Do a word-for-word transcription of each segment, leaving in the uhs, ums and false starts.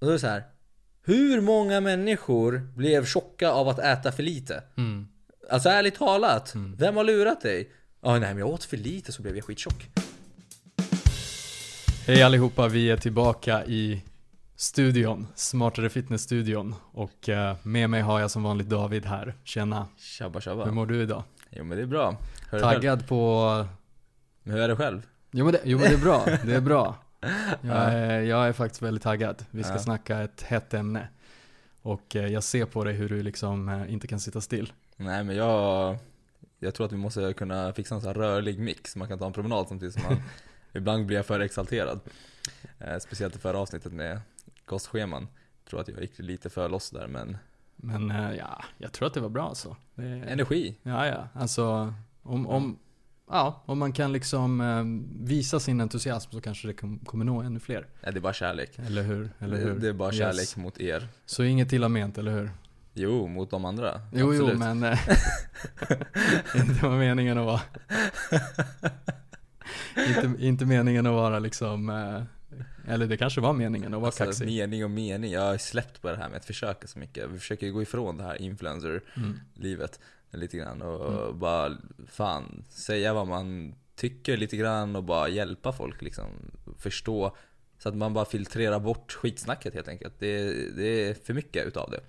Och då är det så här, hur många människor blev tjocka av att äta för lite? Mm. Alltså ärligt talat, Mm. vem har lurat dig? Ja, nej men jag åt för lite så blev jag skittjock. Hej allihopa, vi är tillbaka i studion, Smartare Fitness-studion. Och eh, med mig har jag som vanligt David här. Tjena. Tjabba tjabba. Hur mår du idag? Jo men det är bra. Hör du själv? Taggad på... Men hur är det själv? Jo men det, jo, men det är bra, det är bra. Jag är, jag är faktiskt väldigt taggad. Vi ska Ja. snacka ett hett ämne. Och eh, jag ser på dig hur du liksom eh, inte kan sitta still. Nej men jag Jag tror att vi måste kunna fixa en sån här rörlig mix. Man kan ta en promenad samtidigt som man ibland blir jag för exalterad. eh, Speciellt i förra avsnittet med kostscheman. Jag tror att jag gick lite för loss där. Men Men eh, ja, jag tror att det var bra alltså. Det, energi. Ja, ja. Alltså, om, om, ja, om man kan liksom eh, visa sin entusiasm så kanske det kom, kommer nå ännu fler. Nej, det är bara kärlek. Eller hur? Eller det, hur? det är bara kärlek Yes. mot er. Så inget illa ment, eller hur? Jo, mot de andra. Jo, Absolut. jo, men eh, inte var meningen att vara inte, inte meningen att vara liksom eh, eller det kanske var meningen att vara Alltså, kaxig. mening och mening. Jag har släppt på det här med att försöka så mycket. Vi försöker gå ifrån det här influencer-livet Mm. lite grann. Och Mm. bara, fan, säga vad man tycker lite grann. Och bara hjälpa folk liksom förstå. Så att man bara filtrerar bort skitsnacket helt enkelt. Det, det är för mycket utav det.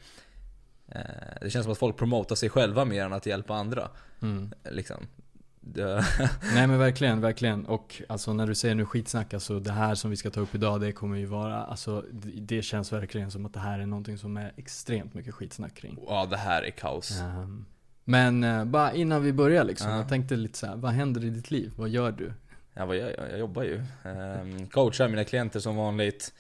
Eh, Det känns som att folk promotar sig själva mer än att hjälpa andra. Mm. Liksom. Det, Nej men verkligen, verkligen. Och alltså när du säger nu skitsnack, alltså det här som vi ska ta upp idag, det kommer ju vara, alltså det, det känns verkligen som att det här är någonting som är extremt mycket skitsnack kring. ja, det här är kaos. Um, men uh, bara innan vi börjar liksom, Ja. jag tänkte lite så här, vad händer i ditt liv? Vad gör du? Ja, vad gör jag? Jag jobbar ju. Ehm, coachar mina klienter som vanligt.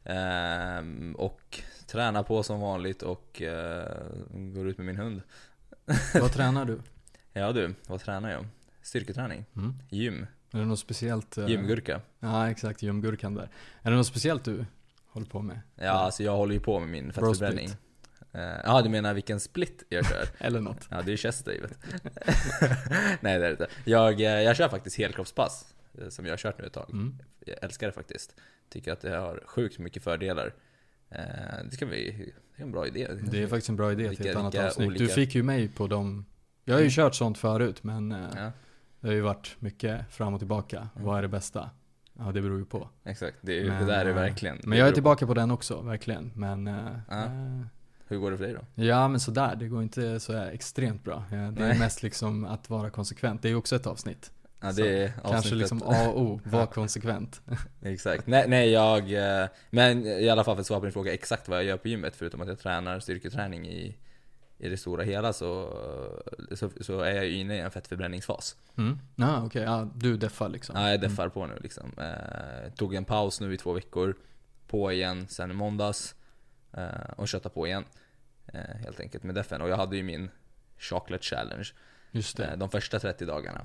Ehm, och tränar på som vanligt. Och eh, går ut med min hund. Vad tränar du? Ja du, vad tränar jag? Styrketräning. Mm. Gym. Är det något speciellt? Uh, Gymgurka. Ja exakt, gymgurkan där. Är det något speciellt du håller på med? Ja, alltså jag håller ju på med min Bro fettförbränning. split. Eh, Ja, du menar vilken split jag kör? Eller något? Ja, det är chest day, vet du. Nej, det är det inte. Jag, eh, jag kör faktiskt helkroppspass. eh, Som jag har kört nu ett tag. Mm. Jag älskar det faktiskt. Tycker att det har sjukt mycket fördelar. Eh, Det ska vi, det är en bra idé. Det är faktiskt en bra idé till Vilka- ett annat vilka avsnitt. olika- Du fick ju mig på dem. Jag har ju kört sånt förut, men uh, Ja, det har ju varit mycket fram och tillbaka. Mm. Vad är det bästa? Ja, det beror ju på. exakt. Det, är, ju- Men, det där är eh, verkligen. Men det jag är beror på. tillbaka på den också, verkligen. Men uh, Ja. uh, Hur går det för dig då? ja, men sådär. Det går inte så här extremt bra. Ja, det är Nej. mest liksom att vara konsekvent. Det är ju också ett avsnitt. Ja, Så, det är Kanske avsnittet. liksom A och O, var konsekvent. Exakt. Nej, nej jag eh, men i alla fall för att svara på din fråga exakt vad jag gör på gymmet, förutom att jag tränar styrketräning i, i det stora hela, så, så, så är jag ju inne i en fettförbränningsfas. Mm. Ja, okej. Ja, du deffar liksom. Ja, jag deffar på nu liksom. eh, Tog en paus nu i två veckor. På igen sen i måndags. eh, Och kötta på igen, eh, helt enkelt med deffen. Och jag hade ju min chocolate challenge Just det. eh, de första trettio dagarna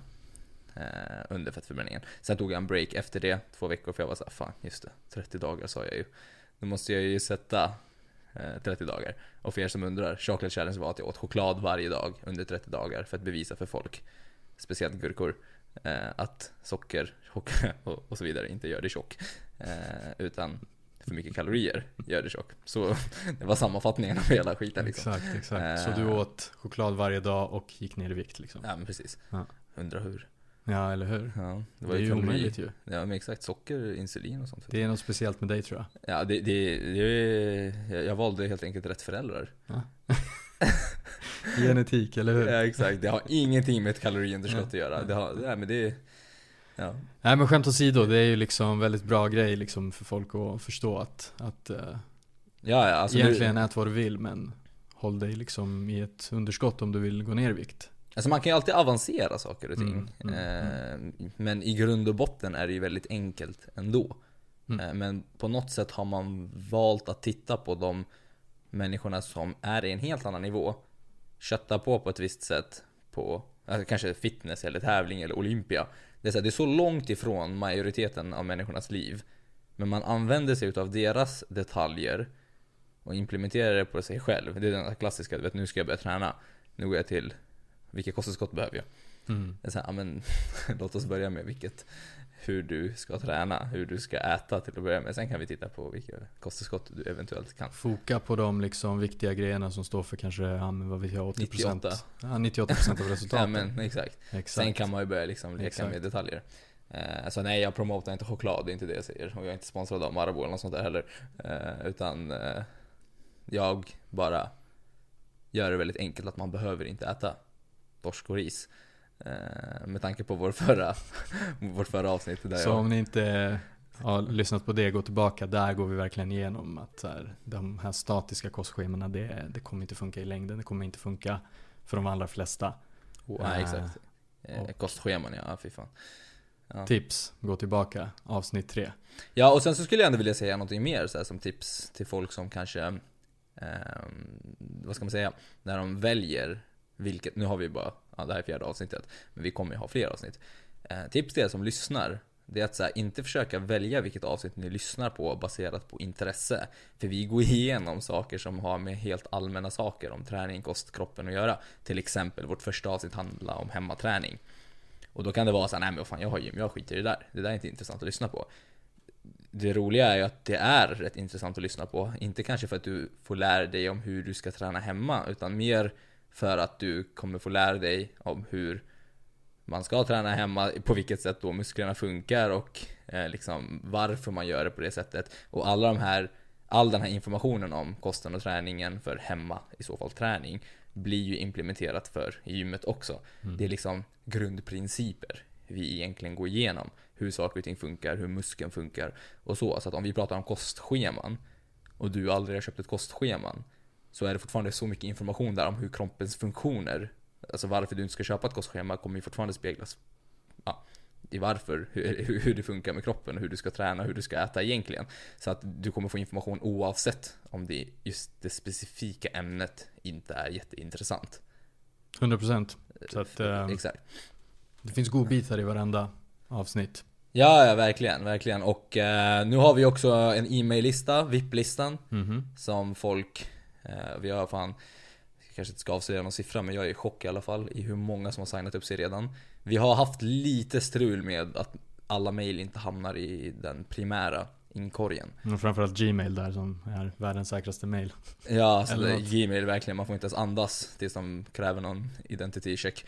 eh, under fettförbränningen. Sen tog jag en break efter det, två veckor, för jag var så här, fan just det, trettio dagar sa jag ju. Då måste jag ju sätta eh, trettio dagar. Och för er som undrar, chocolate challenge var att jag åt choklad varje dag under trettio dagar för att bevisa för folk, speciellt gurkor, eh, att socker och, och, och så vidare inte gör det tjock, eh, utan för mycket kalorier gör det tjock. Så det var sammanfattningen av hela skiten liksom. Exakt, exakt. Så Eh. du åt choklad varje dag och gick ner i vikt liksom. Ja, men precis. Ja. Undrar hur. Ja, eller hur? Ja, Det, är ju kalori- omöjligt ju. Ja, men exakt. Socker, insulin och sånt. Det är något speciellt med dig tror jag. Ja, det, det, det jag, jag valde helt enkelt rätt föräldrar. Ja. Genetik, eller hur? Ja, exakt. Det har ingenting med ett kaloriunderskott att göra. Det har, nej, men det ja. Nej men skämt åsido, det är ju liksom väldigt bra grej liksom för folk att förstå att, att uh, Ja, ja, alltså egentligen nu, ät vad du vill, men håll dig liksom i ett underskott om du vill gå ner i vikt. alltså man kan ju alltid avancera saker och ting. Mm, mm, eh, Men i grund och botten är det ju väldigt enkelt ändå. Mm. Eh, men på något sätt har man valt att titta på de människorna som är i en helt annan nivå, kötta på på ett visst sätt på, alltså kanske fitness eller tävling eller Olympia. Det är, så här, det är så långt ifrån majoriteten av människornas liv, men man använder sig av deras detaljer och implementerar det på sig själv. Det är den klassiska, du vet, nu ska jag börja träna, nu går jag till vilket kosttillskott behöver jag. Mm. Det är så här, ja, men låt oss börja med vilket hur du ska träna, hur du ska äta till att börja med. Sen kan vi titta på vilka kosttillskott du eventuellt kan. Foka på de liksom viktiga grejerna som står för kanske, ja, men vad vet jag, åttio procent. nittioåtta. Ja, nittioåtta procent av resultatet. Ja, men exakt. Exakt. Sen kan man ju börja liksom leka Exakt. med detaljer. Eh, så nej, jag promotar inte choklad, det är inte det jag säger. Och jag är inte sponsrad av Marabou eller något sånt där heller. Eh, utan eh, jag bara gör det väldigt enkelt att man behöver inte äta torsk och ris. Eh, med tanke på vår förra, vårt förra avsnitt. Där Så jag... om ni inte har lyssnat på det, gå tillbaka. Där går vi verkligen igenom att så här, de här statiska kostschemarna, det, det kommer inte funka i längden. Det kommer inte funka för de allra flesta. Oh, nej, exakt. Eh, kostscheman, ja, fy fan. Ja. Tips, gå tillbaka, avsnitt tre. Ja, och sen så skulle jag ändå vilja säga någonting mer så här, som tips till folk som kanske eh, vad ska man säga, när de väljer vilket, nu har vi bara, ja, det här är fjärde avsnittet, men vi kommer ju ha fler avsnitt. Eh, tips till er som lyssnar, det är att så här, inte försöka välja vilket avsnitt ni lyssnar på baserat på intresse. För vi går igenom saker som har med helt allmänna saker om träning, kost, kroppen att göra. Till exempel, vårt första avsnitt handlar om hemmaträning. Och då kan det vara så här, nej men fan, jag har gym, jag skiter i det där. Det där är inte intressant att lyssna på. Det roliga är ju att det är rätt intressant att lyssna på. Inte kanske för att du får lära dig om hur du ska träna hemma, utan mer för att du kommer få lära dig om hur man ska träna hemma, på vilket sätt då musklerna funkar och eh, liksom varför man gör det på det sättet. Och alla de här, all den här informationen om kosten och träningen för hemma, i så fall träning, blir ju implementerat för i gymmet också. Mm. Det är liksom grundprinciper vi egentligen går igenom. Hur saker och ting funkar, hur muskeln funkar och så. Så att om vi pratar om kostscheman och du aldrig har köpt ett kostscheman, så är det fortfarande så mycket information där om hur kroppens funktioner, alltså varför du inte ska köpa ett kostschema, kommer ju fortfarande speglas, ja, i varför, hur, hur det funkar med kroppen och hur du ska träna, hur du ska äta egentligen. Så att du kommer få information oavsett om det just det specifika ämnet inte är jätteintressant. hundra procent. Så att eh, exakt. Det finns godbitar i varenda avsnitt. Ja, ja, verkligen, verkligen. Och eh, nu har vi också en e-mail-lista, V I P-listan, Mm-hmm. som folk, eh, vi har fan, jag kanske inte ska avslöja någon siffra, men jag är i chock i alla fall i hur många som har signat upp sig redan. Vi har haft lite strul med att alla mail inte hamnar i den primära inkorgen. Och framförallt Gmail där som är världens säkraste mail. Ja, alltså det, Gmail verkligen, man får inte ens andas tills de kräver någon identity check.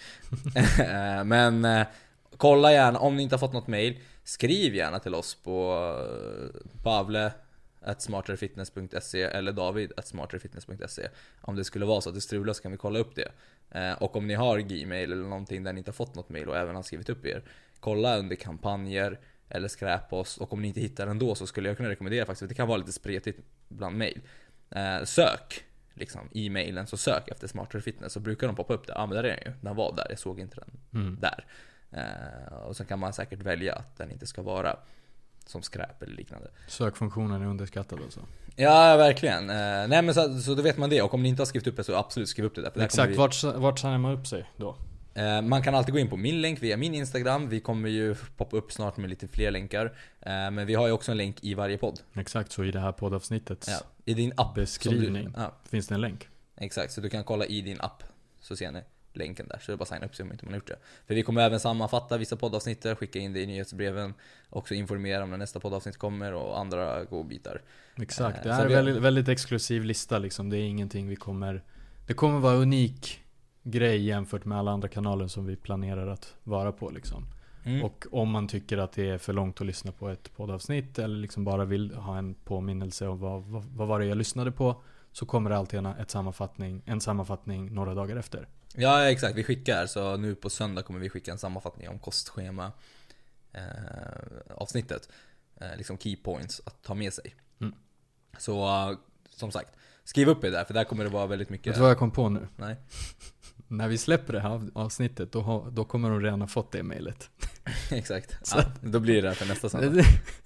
Men eh, kolla gärna, om ni inte har fått något mail, skriv gärna till oss på Pavle at smarterfitness punkt se eller David at smarterfitness punkt se. Om det skulle vara så att det strular så kan vi kolla upp det. Eh, och om ni har Gmail eller någonting där ni inte har fått något mail och även har skrivit upp er, kolla under kampanjer eller skräppost. Och om ni inte hittar den då, så skulle jag kunna rekommendera faktiskt, för det kan vara lite spretigt bland mail. Eh, sök liksom i mailen, så sök efter Smarter Fitness, så brukar de poppa upp där. Ja, ah, men där är den ju, den var där, jag såg inte den mm. där. Eh, och så kan man säkert välja att den inte ska vara som skräp eller liknande. Sökfunktionen är underskattad alltså. Ja, verkligen. Eh, nej men så, så då vet man det. Och om ni inte har skrivit upp det, så absolut skriv upp det där. För exakt, vi... vart, vart signar man upp sig då? Eh, man kan alltid gå in på min länk via min Instagram. Vi kommer ju poppa upp snart med lite fler länkar. Eh, men vi har ju också en länk i varje podd. Exakt, så i det här poddavsnittets ja, i din app beskrivning du, ja. finns det en länk. Exakt, så du kan kolla i din app, så ser ni länken där. Så det är bara att signa upp sig om inte man har gjort det. För vi kommer även sammanfatta vissa poddavsnitt, skicka in det i nyhetsbreven, också informera om när nästa poddavsnitt kommer och andra godbitar. Exakt, det är en vi... väldigt, väldigt exklusiv lista liksom. Det är ingenting vi kommer, det kommer vara unik grej jämfört med alla andra kanaler som vi planerar att vara på liksom. Mm. Och om man tycker att det är för långt att lyssna på ett poddavsnitt, eller liksom bara vill ha en påminnelse om vad, vad, vad var det jag lyssnade på, så kommer det alltid en, ett sammanfattning, en sammanfattning några dagar efter. Ja, exakt, vi skickar, så nu på söndag kommer vi skicka en sammanfattning om kostschema eh, avsnittet, eh, liksom key points att ta med sig. Mm. Så uh, som sagt, skriv upp er där, för där kommer det vara väldigt mycket. Vet du vad jag kom på nu? Nej. När vi släpper det här avsnittet, då, har, då kommer de redan ha fått det mejlet. Exakt, ja, då blir det för nästa söndag.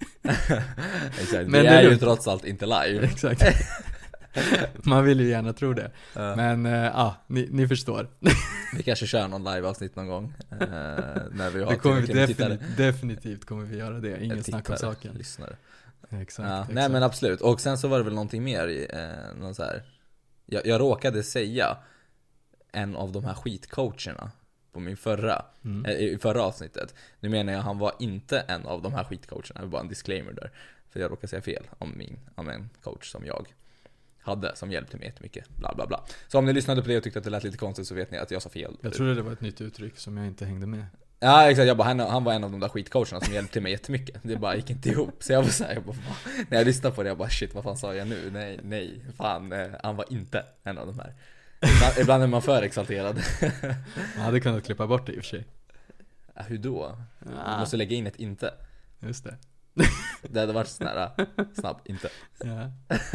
Exakt, men det är, är ju lugnt. Trots allt inte live. Exakt. Man vill ju gärna tro det. Ja. Men ja, äh, ah, ni, ni förstår. Vi kanske kör någon live-avsnitt någon gång eh, när vi har det kommer vi definitivt, definitivt kommer vi göra det. Ingen snack om saken. Lyssnare. Exakt, ja, exakt. Nej men absolut. Och sen så var det väl någonting mer i, eh, någon så här. Jag, jag råkade säga en av de här skitcoacherna på min förra Mm. äh, i förra avsnittet. Nu menar jag han var inte en av de här skitcoacherna. Det var bara en disclaimer där. För jag råkade säga fel om, min, om en coach som jag hade, som hjälpte mig jättemycket, bla bla bla. Så om ni lyssnade på det och tyckte att det lät lite konstigt, så vet ni att jag sa fel. Jag trodde det var ett nytt uttryck som jag inte hängde med. Ja exakt, jag bara, han, han var en av de där skitcoacherna som hjälpte mig jättemycket. Det bara gick inte ihop. Så jag var såhär, jag bara, när jag lyssnade på det, jag bara shit, vad fan sa jag nu? Nej, nej, fan, eh, han var inte en av de här. Ibland, ibland är man för exalterad. Jag hade kunnat klippa bort det i och för sig. Ja, hur då? Du Ah, måste lägga in ett inte. just det. Det hade varit sån snabb, inte. Ja.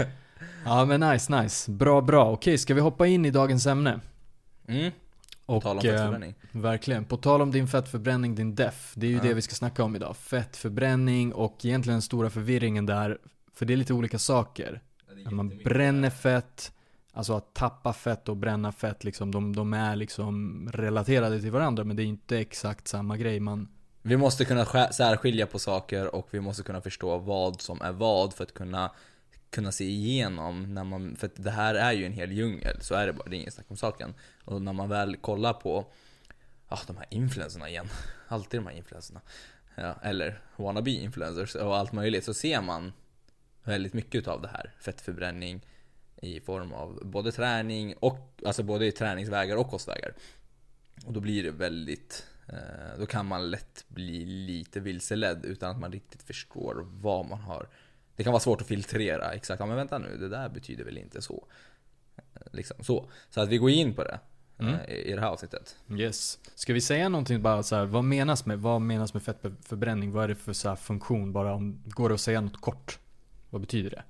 Ja men nice, nice. Bra, bra. Okej, ska vi hoppa in i dagens ämne? Mm. Och, Tala om eh, fettförbränning. verkligen. På tal om din fettförbränning, din D E F. Det är ju Ja. det vi ska snacka om idag. Fettförbränning och egentligen den stora förvirringen där. För det är lite olika saker. När man bränner fett, alltså att tappa fett och bränna fett, liksom, de, de är liksom relaterade till varandra. Men det är inte exakt samma grej. Man... Vi måste kunna skär- särskilja på saker, och vi måste kunna förstå vad som är vad för att kunna kunna se igenom när man, för att det här är ju en hel djungel, så är det bara, det är ingen snack om saken. Och när man väl kollar på ah, de här influencerna igen, alltid de här influencerna, ja, eller wannabe influencers och allt möjligt, så ser man väldigt mycket av det här, fettförbränning i form av både träning och, alltså både i träningsvägar och kostvägar. Och då blir det väldigt, eh, då kan man lätt bli lite vilseledd utan att man riktigt förstår vad man har. Det kan vara svårt att filtrera exakt, ja men vänta nu, det där betyder väl inte så. Liksom så. Så att vi går in på det Mm. eh, i det här avsnittet. Yes. Ska vi säga någonting bara så här, vad menas med, vad menas med fettförbränning? Vad är det för så här funktion? Bara om, går det att säga något kort? Vad betyder det?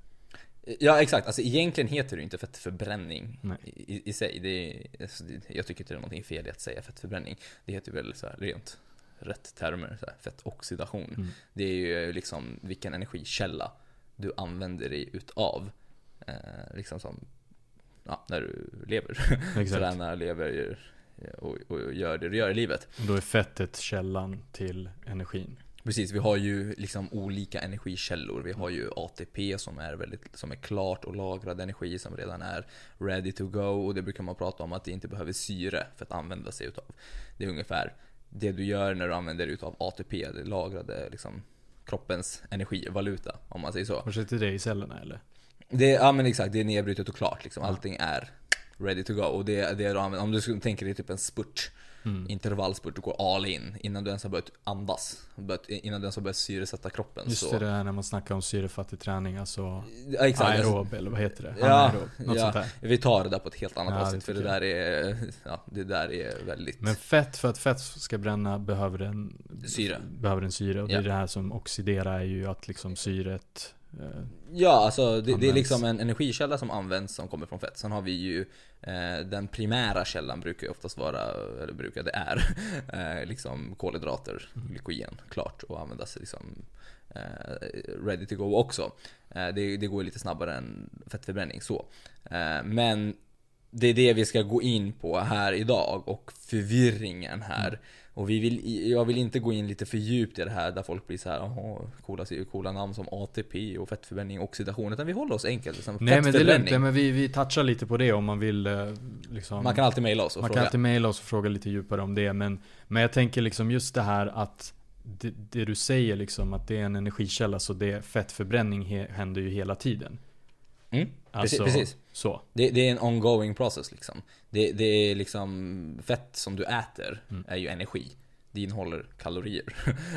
Ja exakt, alltså egentligen heter det inte fettförbränning Nej. i, i sig. Det är, alltså, det, jag tycker inte det är någonting fel i att säga fettförbränning. Det heter väl så här rent rätt termer, så här, fettoxidation. Mm. Det är ju liksom vilken energikälla du använder dig utav. Eh, liksom som ja, när du lever. Tränar, lever och, och gör det du gör i livet. Och då är fettet källan till energin. Precis, vi har ju liksom olika energikällor. Vi har ju A T P som är väldigt, som är klart och lagrad energi som redan är ready to go, och det brukar man prata om att det inte behöver syre för att använda sig utav. Det är ungefär det du gör när du använder dig utav A T P, det lagrade liksom kroppens energivaluta, om man säger så. Vad sitter det i cellerna eller? Det, ja men exakt, det är nedbrutet och klart liksom. Allting är ready to go, och det, det är då, om du skulle tänka dig typ en spurt, mm. intervallspurt, du går all in innan du ens har börjat andas, innan du ens har börjat syresätta kroppen. Just så. det där när man snackar om syrefattig träning, alltså ja, exakt. aerob, eller vad heter det? Ja, Anaerob, något ja, sånt där. Vi tar det där på ett helt annat Ja, avsnitt, för det där är, ja, det där är väldigt... Men fett, för att fett ska bränna behöver den syre. Behöver en syre, och det Ja. är det här som oxiderar, är ju att liksom syret eh, Ja, alltså det, det är används. liksom en energikälla som används som kommer från fett. Sen har vi ju eh, den primära källan brukar ju oftast vara, eller brukar det är eh, liksom kolhydrater, glykogen, klart, och användas liksom eh, ready to go också. Eh, det, det går lite snabbare än fettförbränning så. Eh, men det är det vi ska gå in på här idag, och förvirringen här. Mm. Och vi vill, jag vill inte gå in lite för djupt i det här där folk blir så här, jaha, coola, coola namn som A T P och fettförbränning och oxidation, utan vi håller oss enkelt liksom. Nej men det är lugnt, ja, men vi, vi touchar lite på det om man vill eh, liksom, man kan alltid mejla oss och Man fråga. kan alltid mejla oss och fråga lite djupare om det, men, men jag tänker liksom just det här att det, det du säger liksom, att det är en energikälla, så det fettförbränning he, händer ju hela tiden. Mm, alltså, precis, precis. Så. Det, det är en ongoing process liksom. Det, det är liksom fett som du äter mm. är ju energi. Det innehåller kalorier,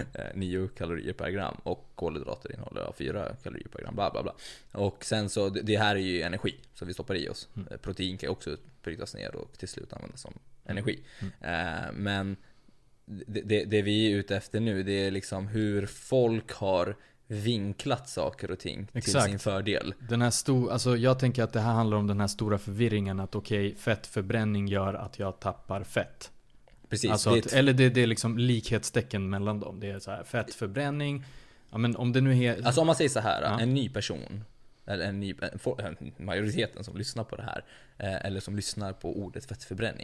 nio kalorier per gram, och kolhydrater innehåller fyra kalorier per gram, bla bla bla. Och sen så, det här är ju energi som vi stoppar i oss. Mm. Protein kan också brytas ner och till slut användas som energi. Mm. Men det, det, det vi är ute efter nu, det är liksom hur folk har vinklat saker och ting till Exakt. sin fördel. Den här stor, alltså jag tänker att det här handlar om den här stora förvirringen att okej, okay, fettförbränning gör att jag tappar fett. Precis. Alltså att, eller det, det är liksom likhetstecken mellan dem. Det är så här, fettförbränning. Ja, men om det nu är... Alltså om man säger så här, ja. en ny person, eller en ny, majoriteten som lyssnar på det här, eller som lyssnar på ordet fettförbränning,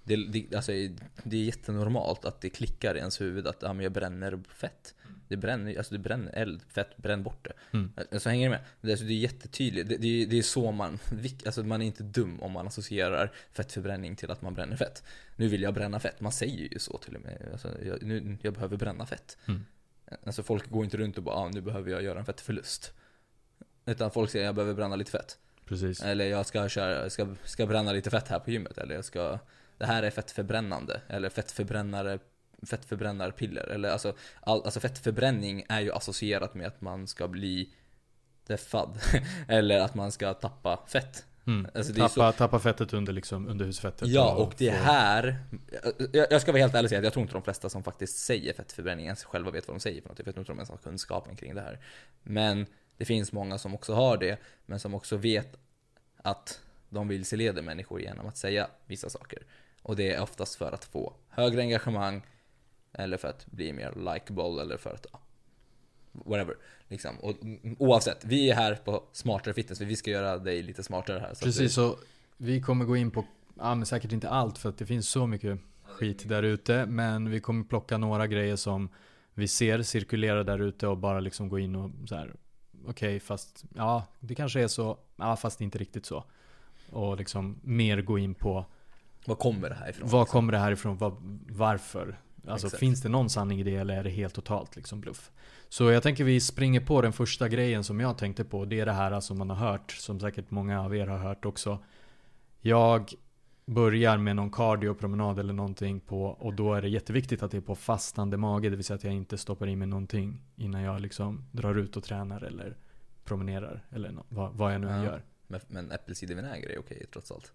det, det, alltså, det är jättenormalt att det klickar i ens huvud att ja, men jag bränner fett. Det bränner, alltså det bränner eld, fett, bränn bort det. Mm. Så hänger det med. Det, alltså, det är jättetydligt. Det, det, det är så man, alltså man är inte dum om man associerar fettförbränning till att man bränner fett. Nu vill jag bränna fett. Man säger ju så till och med. Alltså, jag, nu, jag behöver bränna fett. Mm. Alltså folk går inte runt och bara, ah, nu behöver jag göra en fettförlust. Utan folk säger, jag behöver bränna lite fett. Precis. Eller jag ska, köra, ska, ska bränna lite fett här på gymmet. Eller jag ska, det här är fettförbrännande. Eller fettförbrännare, fettförbrännarpiller. Eller alltså, all, alltså fettförbränning är ju associerat med att man ska bli deffad. Eller att man ska tappa fett. Mm. Alltså det tappa, är så... tappa fettet under liksom underhudsfettet. Ja, och det få... här jag, jag ska vara helt ärlig och säga att jag tror inte de flesta som faktiskt säger fettförbränning ens själva vet vad de säger för något. Jag vet inte om de ens har kunskapen kring det här. Men det finns många som också har det, men som också vet att de vilseleder människor genom att säga vissa saker. Och det är oftast för att få högre engagemang, eller för att bli mer likeable, eller för att ja, whatever liksom. Och oavsett, vi är här på Smartare Fitness, för vi ska göra dig lite smartare här. Så precis, så vi kommer gå in på, ja, men säkert inte allt, för att det finns så mycket skit där ute, men vi kommer plocka några grejer som vi ser cirkulera där ute och bara liksom gå in och så här, okej, okay, fast ja, det kanske är så, ja, fast inte riktigt så. Och liksom mer gå in på vad kommer det här ifrån? Vad kommer det här ifrån? Var, varför? Alltså Exakt. Finns det någon sanning i det, eller är det helt totalt liksom bluff? Så jag tänker vi springer på den första grejen som jag tänkte på. Det är det här som man har hört, som säkert många av er har hört också. Jag börjar med någon cardiopromenad eller någonting på, och då är det jätteviktigt att det är på fastande mage. Det vill säga att jag inte stoppar in med någonting innan jag liksom drar ut och tränar eller promenerar eller no- vad, vad jag nu än Ja. gör. Men, men äppelcidervinäger är okej trots allt.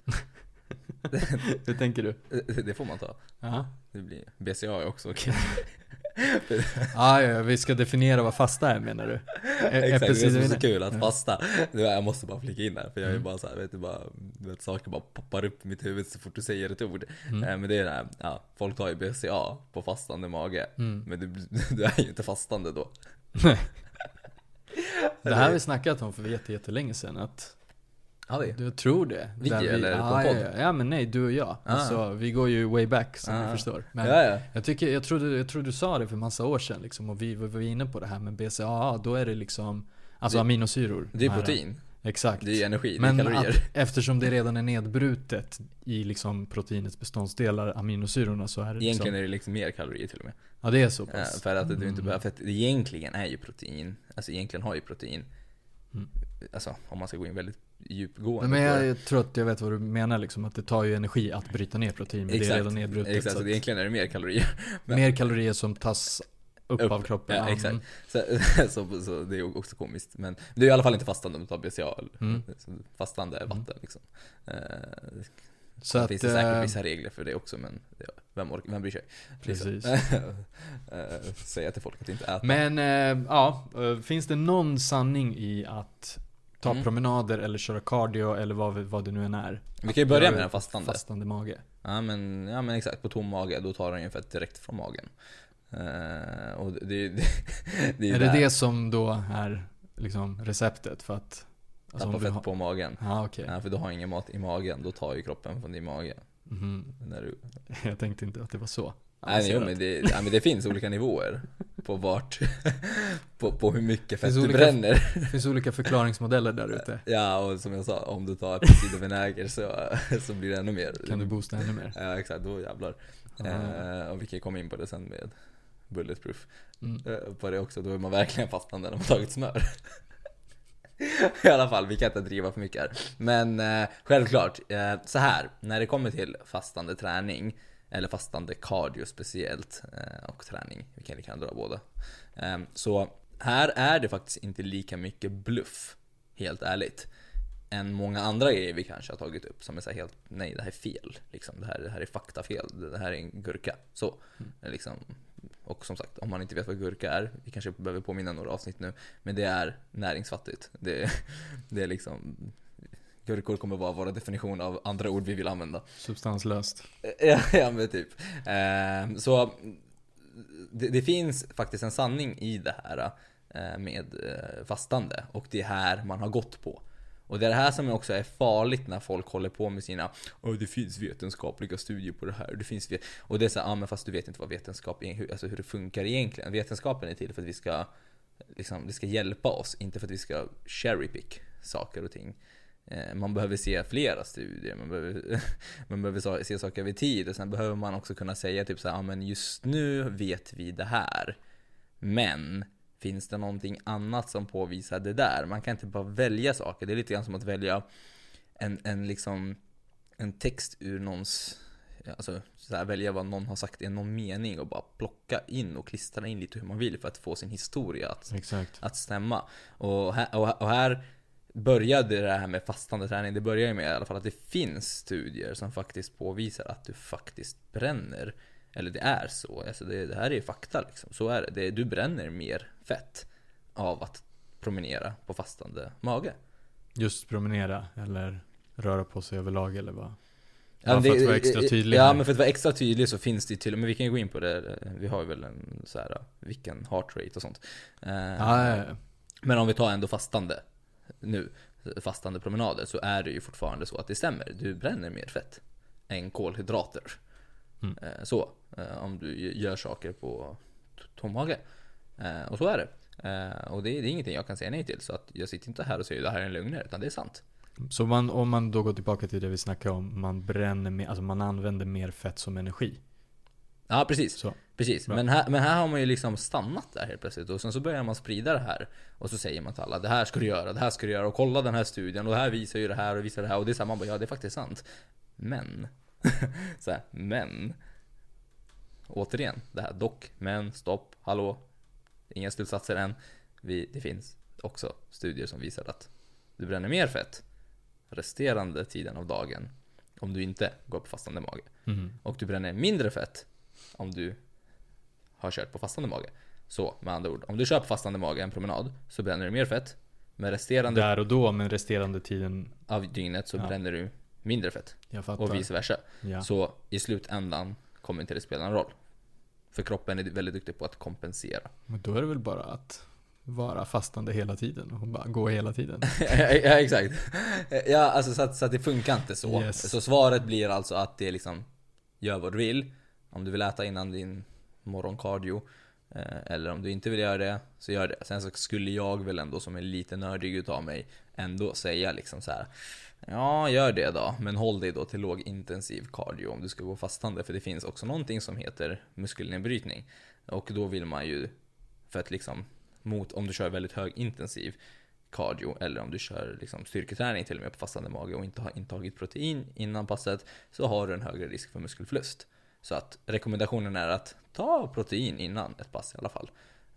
Hur tänker du? Det får man ta. Ja. Det blir B C A är också okej. Ah, ja, vi ska definiera vad fasta är, menar du? Exakt, det är så, så kul att Ja. fasta. Jag måste bara flika in där, för jag är Mm. bara så här, vet du, bara du vet, saker bara poppar upp i mitt huvud så fort du säger ett ord. Mm. Eh, Men det är det här, ja, folk tar ju B C A på fastande mage. Mm. Men du, du är ju inte fastande då. Det här har vi snackat om för jätte, jättelänge sedan, att Ja, det. du tror det. Vi Där eller på ja, en podd? ja, ja, men nej, du och jag. Ah. Alltså, vi går ju way back, som Ah. du förstår. Men Ja, ja. jag tycker, jag trodde, jag trodde du sa det för massa år sedan liksom, och vi, vi var inne på det här med B C A A, då är det liksom, alltså Det- aminosyror. Det är de här- protein. Exakt. Det är energi, Men det är kalorier. att, eftersom det redan är nedbrutet i liksom proteinets beståndsdelar, aminosyrorna, så är det Egentligen liksom, är det liksom mer kalorier till och med. ja, det är så Eh, pass. För att du inte Mm. behöver, för att det egentligen är ju protein. Alltså egentligen har ju protein. Mm. Alltså om man ska gå in väldigt djupgående. Men på jag, det. jag tror att jag vet vad du menar liksom, att det tar ju energi att bryta ner protein, men det är redan nedbrutet. Exakt, så så att egentligen är det mer kalorier. men- mer kalorier som tas upp, Upp, av kroppen. ja, Ja, exakt. mm. Så, så, så det är också komiskt. Men det är i alla fall inte fastande om du tar B C A. Mm. Fastande är Mm. vatten liksom. Eh, Så det att, finns det säkert eh, vissa regler för det också, men det, vem, orkar, vem bryr sig? Precis. Eh, Säga till folk att inte äta. Men eh, ja, eh, finns det någon sanning i att ta Mm. promenader eller köra cardio eller vad, vad det nu än är? Vi kan ju börja med den fastande. Fastande mage. Ja men, ja men exakt, på tom mage, då tar den ju fett direkt från magen. Eh, och det, det, det, det är Är ju det där. det som då är liksom receptet för att... Alltså, Tappa om vi fett har- på magen. Ja, okej. Ja, för du har ingen mat i magen, då tar ju kroppen från din mage. Mhm. När du... Jag tänkte inte att det var så. Nej, jo, avancerat. men, det, ja, men det finns olika nivåer på vart, på, på hur mycket fett Finns du olika- bränner. Det finns olika förklaringsmodeller där ute. Ja, och som jag sa, om du tar äppelcidervinäger så, så blir det ännu mer. Kan du boosta ännu mer? Ja, exakt, då jävlar. Ja. Eh, och vi kan komma in på det sen med bulletproof. Mm. Eh, på det också, då är man verkligen fastande när man tagit smör. I alla fall, vi kan inte driva för mycket här. Men eh, självklart, eh, så här, när det kommer till fastande träning, eller fastande cardio speciellt, eh, och träning, vi kan lika gärna dra båda. Eh, så här är det faktiskt inte lika mycket bluff, helt ärligt, än många andra grejer vi kanske har tagit upp som är så här helt, nej det här är fel liksom, det här, det här är faktafel, det här är en gurka, så liksom. Och som sagt, om man inte vet vad gurka är, vi kanske behöver påminna några avsnitt nu, men det är näringsfattigt, det, det är liksom, gurkor kommer vara vår definition av andra ord vi vill använda. Substanslöst. Ja, ja men typ. Eh, så det, det finns faktiskt en sanning i det här eh, med eh, fastande, och det är här man har gått på. Och det är det här som också är farligt när folk håller på med sina oh, det finns vetenskapliga studier på det här. Det finns vet-. Och det är så här, ah, men fast du vet inte vad vetenskap är, alltså hur det funkar egentligen. Vetenskapen är till för att vi ska liksom, det ska hjälpa oss, inte för att vi ska cherrypick saker och ting. Eh, man behöver se flera studier, man behöver, man behöver se saker över tid, och sen behöver man också kunna säga typ så här, ah, men just nu vet vi det här. Men finns det någonting annat som påvisar det där? Man kan inte bara välja saker. Det är lite grann som att välja en, en, liksom, en text ur någons... Alltså så här, välja vad någon har sagt i någon mening och bara plocka in och klistra in lite hur man vill för att få sin historia att, Exakt. att stämma. Och här, och här började det här med fastande träning. Det börjar ju med i alla fall att det finns studier som faktiskt påvisar att du faktiskt bränner. Eller det är så, alltså det, det här är ju fakta liksom. Så är det. det, du bränner mer fett av att promenera på fastande mage. Just promenera eller röra på sig överlag eller vad? Ja, för att vara extra tydlig. Ja, men för att vara extra tydlig så finns det till, men vi kan ju gå in på det. Vi har ju väl en så här, vilken heart rate och sånt. Ja, ja, ja. Men om vi tar ändå fastande nu, fastande promenader, så är det ju fortfarande så att det stämmer. Du bränner mer fett än kolhydrater. Mm. Så, om du gör saker på tom mage. Och så är det. Och det är, det är ingenting jag kan säga nej till. Så att jag sitter inte här och säger att det här är en lögn, utan det är sant. Så man, om man då går tillbaka till det vi snackade om, man bränner mer, alltså man använder mer fett som energi. Ja, precis. Så. Precis. Men här, men här har man ju liksom stannat där helt plötsligt. Och sen så börjar man sprida det här. Och så säger man till alla, det här ska du göra, det här ska du göra. Och kolla den här studien, och det här visar ju det här och visar det här. Och det är så här, man bara, ja det är faktiskt sant. Men så här, men återigen, det här dock, men, stopp, hallå, inga slutsatser än. Vi, det finns också studier som visar att du bränner mer fett resterande tiden av dagen om du inte går på fastande mage. Mm. Och du bränner mindre fett om du har kört på fastande mage. Så med andra ord, om du kör på fastande mage en promenad så bränner du mer fett. Med resterande där och då, men resterande tiden av dygnet så ja. bränner du mindre fett. Jag fattar. Och vice versa. Ja. Så i slutändan kommer inte det spela någon roll. För kroppen är väldigt duktig på att kompensera. Men då är det väl bara att vara fastande hela tiden och bara gå hela tiden. Ja, exakt. Ja, alltså så att, så att det funkar inte så. Yes. Så svaret blir alltså att det liksom gör vad du vill. Om du vill äta innan din morgonkardio, eller om du inte vill göra det, så gör det. Sen så skulle jag väl ändå, som är lite nördig utav mig, ändå säga liksom så här: ja, gör det då, men håll dig då till lågintensiv cardio om du ska gå fastande. För det finns också någonting som heter muskelnedbrytning. Och då vill man ju, för att liksom mot om du kör väldigt hög intensiv cardio, eller om du kör liksom styrketräning till och med på fastande mage och inte har intagit protein innan passet, så har du en högre risk för muskelförlust. Så att rekommendationen är att ta protein innan ett pass i alla fall.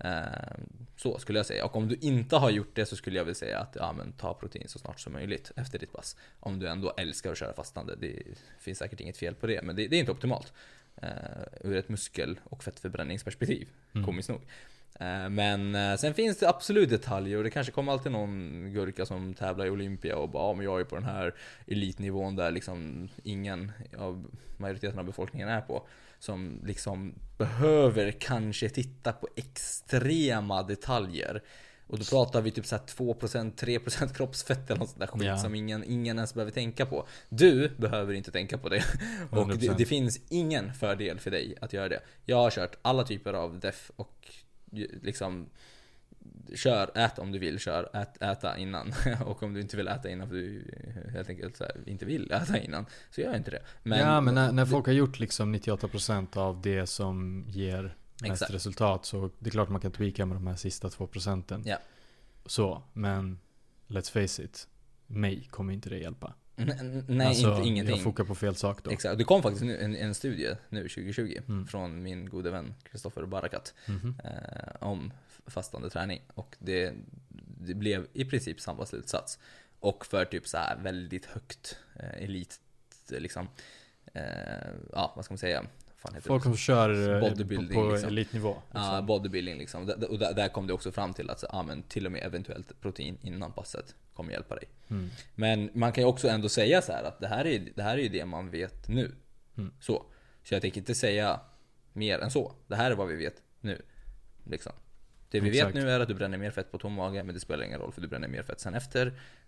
Så skulle jag säga. Och om du inte har gjort det, så skulle jag väl säga att ja, men ta protein så snart som möjligt efter ditt pass. Om du ändå älskar att köra fastande. Det finns säkert inget fel på det, men det, det är inte optimalt ur ett muskel- och fettförbränningsperspektiv, mm. komiskt nog. Men sen finns det absolut detaljer, och det kanske kommer alltid någon gurka som tävlar i Olympia och bara, ja, men jag är på den här elitnivån där liksom ingen av majoriteten av befolkningen är på, som liksom behöver kanske titta på extrema detaljer. Och då pratar vi typ så här två procent, tre procent kroppsfett eller något sånt där skit, ja. som ingen, ingen ens behöver tänka på. Du behöver inte tänka på det. Och det, det finns ingen fördel för dig att göra det. Jag har kört alla typer av def och liksom kör, ät om du vill, kör, ät, äta innan. Och om du inte vill äta innan för du helt enkelt så här, inte vill äta innan, så gör jag inte det. Men, ja, men när, när folk har gjort liksom nittioåtta procent av det som ger mest exakt. resultat, så det är klart man kan tweaka med de här sista två procenten. Ja. Så, men let's face it, mig kommer inte det hjälpa. N- nej, alltså, inte ingenting. Jag fokar på fel sak då. Exakt. Det kom faktiskt nu en, en studie nu tjugo tjugo mm. från min gode vän Kristoffer Barakat mm-hmm. eh, om fastande träning, och det, det blev i princip samma slutsats. Och för typ så här väldigt högt eh, elit liksom eh, ja, vad ska man säga? Folk som kör bodybuilding, på, på liksom. elitnivå. Ja, liksom. uh, bodybuilding liksom. Och där, där kom det också fram till att ja, men till och med eventuellt protein innan passet kommer hjälpa dig. Mm. Men man kan ju också ändå säga så här att det här är det här är ju det man vet nu. Mm. Så. Så jag tänker inte säga mer än så. Det här är vad vi vet nu. Liksom. Det vi Exakt. vet nu är att du bränner mer fett på tom mage, men det spelar ingen roll för du bränner mer fett sen efter.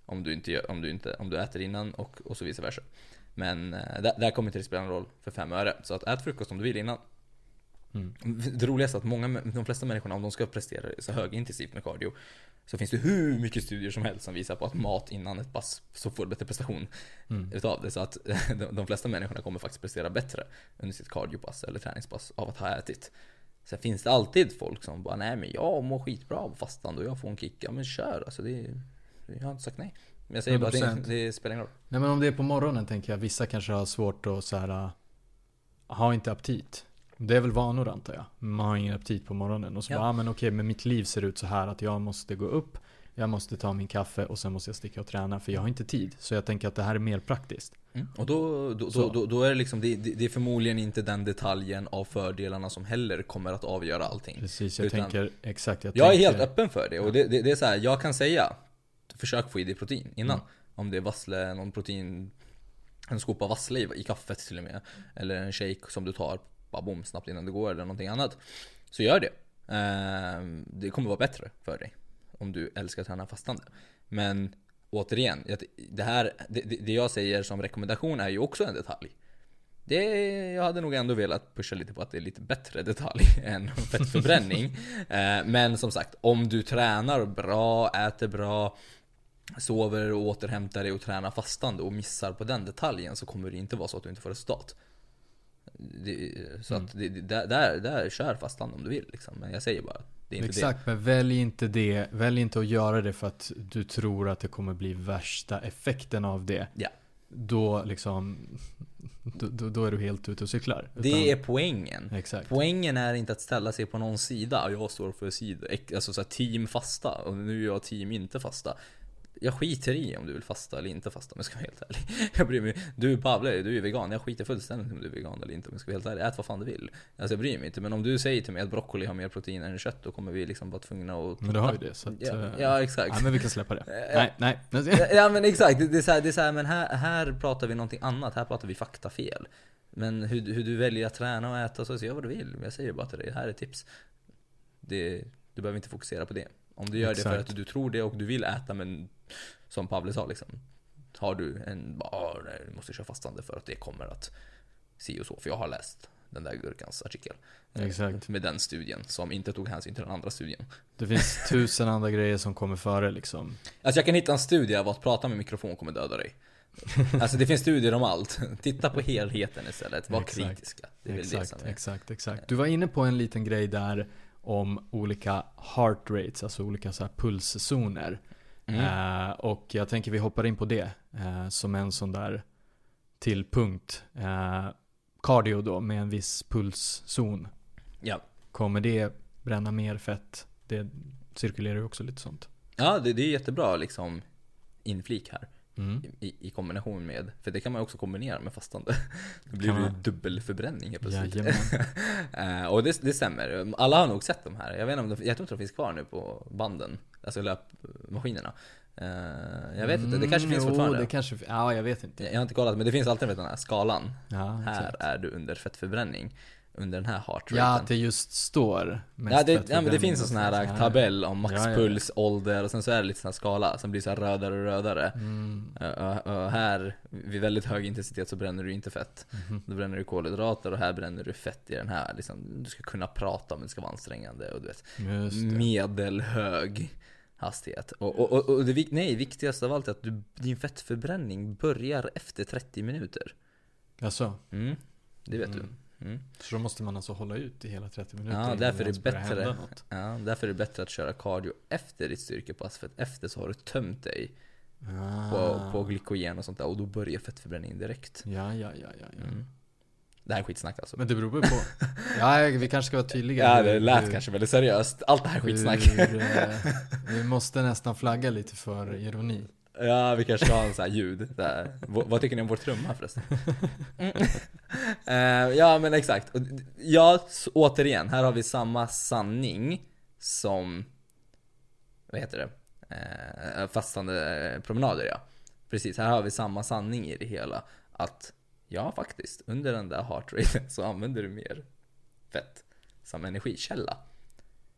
om du inte gör, om du inte om du äter innan och och så vice versa. Men eh, där, där kommer inte det spela någon roll för fem öre. Så att ät frukost om du vill innan. Mm. Det roligaste är att många, de flesta människorna, om de ska prestera så högintensivt med cardio, så finns det hur mycket studier som helst som visar på att mat innan ett pass så får bättre prestation mm. utav det. Så att de, de flesta människorna kommer faktiskt prestera bättre under sitt cardiopass eller träningspass av att ha ätit. Sen finns det alltid folk som bara, nej men jag mår skitbra av fastan och jag får en kick. Ja men kör, alltså det, jag har inte sagt nej. Men jag säger bara att det, det spelar ingen roll. Nej, men om det är på morgonen tänker jag, vissa kanske har svårt att så här, ha inte aptit. Det är väl vanor antar jag. Man har ingen aptit på morgonen. Och så ja. bara, ah, men okej, men mitt liv ser ut så här att jag måste gå upp, jag måste ta min kaffe och sen måste jag sticka och träna för jag har inte tid. Så jag tänker att det här är mer praktiskt. Mm. Och då, då, då, då, då är det liksom, det, det är förmodligen inte den detaljen av fördelarna som heller kommer att avgöra allting. Precis, jag Utan, tänker exakt. Jag, jag tänker, är helt öppen för det. Ja. Och det, det, det är så här, jag kan säga, försök få i dig protein innan. Mm. Om det är vassle, någon protein, en skopa vassle i, i kaffet till och med. Eller en shake som du tar bara bom, snabbt innan det går eller någonting annat. Så gör det. Eh, det kommer vara bättre för dig om du älskar att träna fastande. Men återigen, det här det, det jag säger som rekommendation är ju också en detalj. Det, jag hade nog ändå velat pusha lite på att det är lite bättre detalj än fettförbränning. eh, men som sagt, om du tränar bra, äter bra, sover och återhämtar dig och tränar fastande och missar på den detaljen, så kommer det inte vara så att du inte får resultat. Det, så mm. att det, där, där, där kör fastan om du vill liksom. Men jag säger bara, det är inte exakt, det. Men välj inte det. Välj inte att göra det för att du tror att det kommer bli värsta effekten av det. Ja. Då liksom då, då, då är du helt ute och cyklar. Det Utan, är poängen. Exakt. Poängen är inte att ställa sig på någon sida. Jag står för sida, alltså så här, team fasta, och nu är jag team inte fasta. Jag skiter i om du vill fasta eller inte fasta, om jag ska vara helt ärlig. Jag bryr mig. Du är Pavle, du är vegan. Jag skiter fullständigt om du är vegan eller inte, om jag ska vara helt ärlig. Ät vad fan du vill. Alltså jag bryr mig inte. Men om du säger till mig att broccoli har mer protein än kött, då kommer vi liksom vara tvungna att... Men du har ju det, så att, ja, ja, exakt. Ja, men vi kan släppa det. nej, nej. Ja, men exakt. Det är så här, det är så här, men här, här pratar vi någonting annat. Här pratar vi faktafel. Men hur, hur du väljer att träna och äta, så gör vad du vill. Jag säger bara till dig, här är tips. Det, du behöver inte fokusera på det. Om du gör exakt. Det för att du tror det och du vill äta, men som Pavle sa liksom, har du en, bara, nej, du måste köra fastande för att det kommer att se och så. För jag har läst den där Gurkans artikel. Exakt. Med den studien som inte tog hänsyn till den andra studien. Det finns tusen andra grejer som kommer före liksom. Alltså jag kan hitta en studie av att prata med mikrofon kommer döda dig. Alltså det finns studier om allt. Titta på helheten istället. Var exakt. Kritiska. Det är väl exakt, det som är. exakt, exakt. Du var inne på en liten grej där om olika heart rates, alltså olika så här pulszoner. Mm. Uh, och jag tänker vi hoppar in på det uh, som en sån där till punkt. Uh, cardio då med en viss pulszon. Ja. Kommer det bränna mer fett? Det cirkulerar ju också lite sånt. Ja, det, det är jättebra liksom inflik här. Mm. I, I kombination med, för det kan man också kombinera med fastande. Då blir det ju dubbelförbränning helt plötsligt. uh, och det, det stämmer. Alla har nog sett de här. Jag vet inte om de, jag tror inte de finns kvar nu på banden, alltså löpmaskinerna. Uh, jag vet inte, det kanske mm, finns jo, fortfarande. Det kanske, ja, jag vet inte. Jag, jag har inte kollat, men det finns alltid den här skalan. Ja, här är du under fettförbränning. Under den här heart raten. Ja, att det just står ja, det, ja, men det finns en sån här ja, tabell om maxpuls, ja, ja. ålder, och sen så är det lite sån här skala som blir så här rödare och rödare. Mm. Uh, uh, uh, här vid väldigt hög intensitet så bränner du inte fett. Mm-hmm. Då bränner du kolhydrater, och här bränner du fett i den här liksom, du ska kunna prata men det ska vara ansträngande, och du vet, medelhög hastighet. Och, och, och, och det nej, viktigast av allt är att du, din fettförbränning börjar efter trettio minuter. Jaså? Mm, det vet mm. du. Mm. Så då måste man alltså hålla ut i hela trettio minuter. Ja, därför är det bättre. Ja, därför är det bättre att köra cardio efter ditt styrkepass, för att efter så har du tömt dig ah. på, på glykogen och sånt där, och då börjar fettförbränningen direkt. Ja, ja, ja, ja, ja. Mm. Det här är skitsnack alltså. Men det beror på. Ja, vi kanske ska vara tydliga. Ja, det lät hur, kanske väldigt seriöst. Allt det här skitsnack. Hur, eh, vi måste nästan flagga lite för ironi. Ja, vi kanske ska ha en sån här ljud där. V- vad tycker ni om vår trumma förresten? Mm. uh, ja, men exakt. Ja, så, återigen, här har vi samma sanning som, vad heter det? Uh, fastande promenader, ja. Precis, här har vi samma sanning i det hela. Att, ja faktiskt, under den där heart raten så använder du mer fett som energikälla.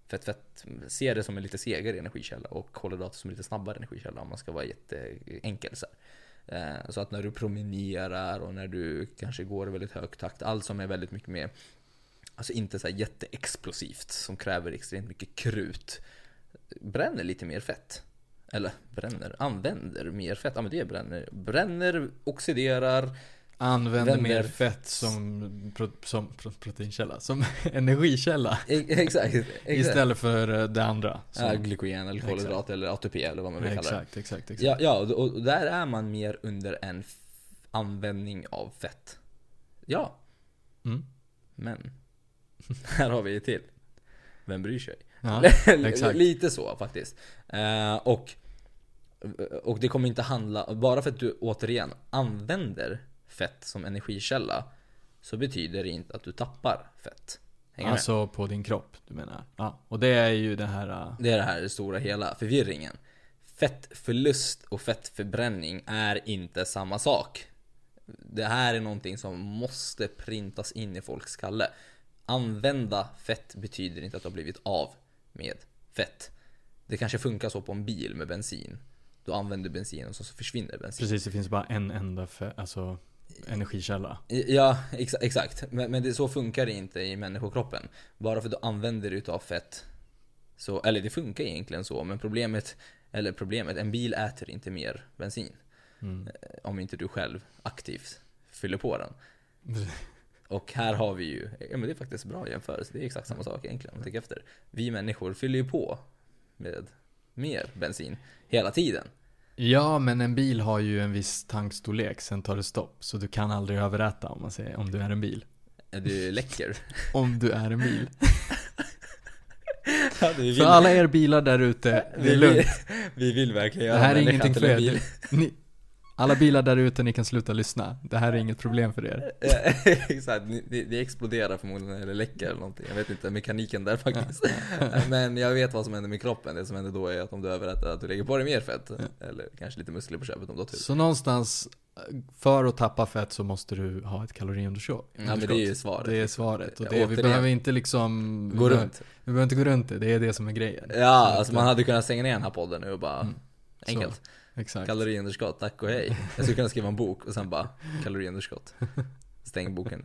Fett, fett, ser det som en lite segare energikälla och kolhydrater som en lite snabbare energikälla om man ska vara jätteenkel så här. Så att när du promenerar och när du kanske går i väldigt hög takt, allt som är väldigt mycket mer, alltså inte så här jätteexplosivt som kräver extremt mycket krut, bränner lite mer fett. Eller bränner, använder mer fett. Ja men det bränner, bränner, oxiderar, använder vänder. mer fett som, pro, som pro, proteinkälla, som energikälla. Exakt, exakt. Istället för det andra. Som, ja, glykogen eller kolhydrat exakt. Eller A T P eller vad man vill kalla det. Exakt, exakt, exakt. Ja, ja, och där är man mer under en f- användning av fett. Ja. Mm. Men här har vi det till. Vem bryr sig? Ja, exakt. Lite så faktiskt. Uh, och, och det kommer inte handla, bara för att du återigen använder fett som energikälla, så betyder det inte att du tappar fett. Hänger alltså med? På din kropp, du menar. Ja, och det är ju det här uh... det är det här stora hela förvirringen. Fettförlust och fettförbränning är inte samma sak. Det här är någonting som måste printas in i folks skalle. Använda fett betyder inte att du har blivit av med fett. Det kanske funkar så på en bil med bensin. Du använder bensin och så försvinner bensin. Precis, det finns bara en enda fe- alltså, energikälla. Ja, ex- exakt. Men, men det, så funkar det inte i människokroppen. Bara för att du använder utav fett så, eller det funkar egentligen så, men problemet, eller problemet, en bil äter inte mer bensin. Mm. Om inte du själv aktivt fyller på den. Och här har vi ju, ja men det är faktiskt bra jämförelse. Det är exakt samma sak egentligen om man tänker efter. Vi människor fyller ju på med mer bensin hela tiden. Ja, men en bil har ju en viss tankstorlek, sen tar det stopp. Så du kan aldrig överäta om man säger, om du är en bil. Är du läcker? Om du är en bil. Ja, vill... För alla er bilar där ute, det är lugnt. Vi vill verkligen göra det här är ingenting för er. Ni, alla bilar där ute, ni kan sluta lyssna. Det här är inget problem för er. Exakt, det, det exploderar förmodligen eller läcker eller någonting. Jag vet inte mekaniken där faktiskt. Men jag vet vad som händer med kroppen. Det som händer då är att om du överrättar att du lägger på dig mer fett. Ja. Eller kanske lite muskler på köpet om du har tur. Så någonstans, för att tappa fett så måste du ha ett kaloriunderskott. Ja, men det är ju svaret. Det är svaret. Och det, vi behöver inte liksom gå runt. Vi behöver inte gå runt det, det är det som är grejen. Ja, alltså man hade kunnat stänga ner den här podden nu och bara mm. enkelt. Så. Exakt. Kaloriunderskott, tack och hej. Jag skulle kunna skriva en bok och sen bara kaloriunderskott. Stäng boken.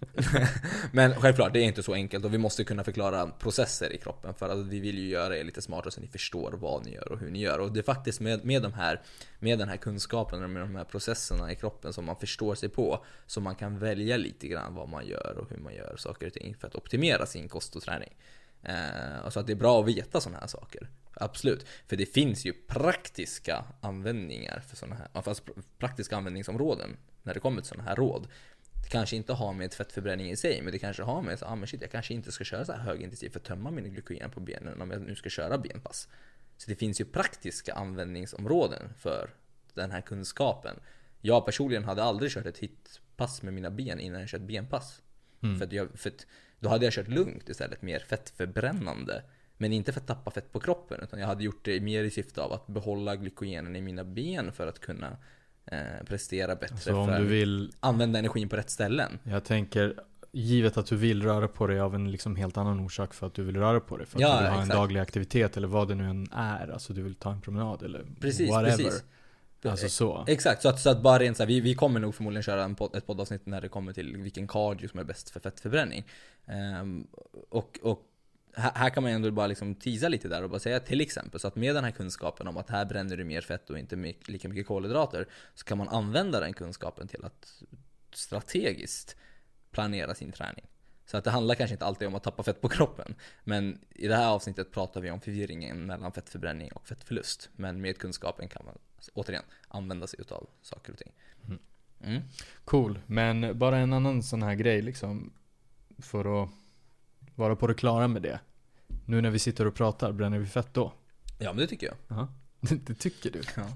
Men självklart, det är inte så enkelt och vi måste kunna förklara processer i kroppen för att vi vill ju göra er lite smartare så ni förstår vad ni gör och hur ni gör. Och det är faktiskt med, med, de här, med den här kunskapen och med de här processerna i kroppen som man förstår sig på, så man kan välja lite grann vad man gör och hur man gör saker och ting för att optimera sin kost och träning. Eh, och så att det är bra att veta sådana här saker. Absolut, för det finns ju praktiska användningar för sådana här, fast praktiska användningsområden när det kommer till sådana här råd. Det kanske inte har med fettförbränning i sig, men det kanske har med så, ah, men shit, jag kanske inte ska köra så här högintensivt för att tömma min glykogen på benen om jag nu ska köra benpass. Så det finns ju praktiska användningsområden för den här kunskapen. Jag personligen hade aldrig kört ett hitpass med mina ben innan jag kört benpass. Mm. För, att jag, för att då hade jag kört lugnt istället, mer fettförbrännande. Men inte för att tappa fett på kroppen, utan jag hade gjort det mer i syfte av att behålla glykogenen i mina ben för att kunna eh, prestera bättre. Så om för du vill använda energin på rätt ställen. Jag tänker, givet att du vill röra på dig av en liksom helt annan orsak för att du vill röra på dig. För att ja, du vill ha exakt. en daglig aktivitet eller vad det nu än är. Alltså du vill ta en promenad eller precis, whatever. Precis. Alltså så. Exakt, så att, så att bara rent så här, vi, vi kommer nog förmodligen köra en podd, ett poddavsnitt när det kommer till vilken cardio som är bäst för fettförbränning. Um, och, och här, här kan man ändå bara liksom teasa lite där och bara säga till exempel, så att med den här kunskapen om att här bränner du mer fett och inte mycket, lika mycket kolhydrater, så kan man använda den kunskapen till att strategiskt planera sin träning. Så att det handlar kanske inte alltid om att tappa fett på kroppen. Men i det här avsnittet pratar vi om förvirringen mellan fettförbränning och fettförlust. Men med kunskapen kan man alltså, återigen använda sig av saker och ting. Mm. Mm. Cool, men bara en annan sån här grej liksom, för att vara på det klara med det. Nu när vi sitter och pratar, bränner vi fett då? Ja, men det tycker jag. Uh-huh. Det tycker du? Ja.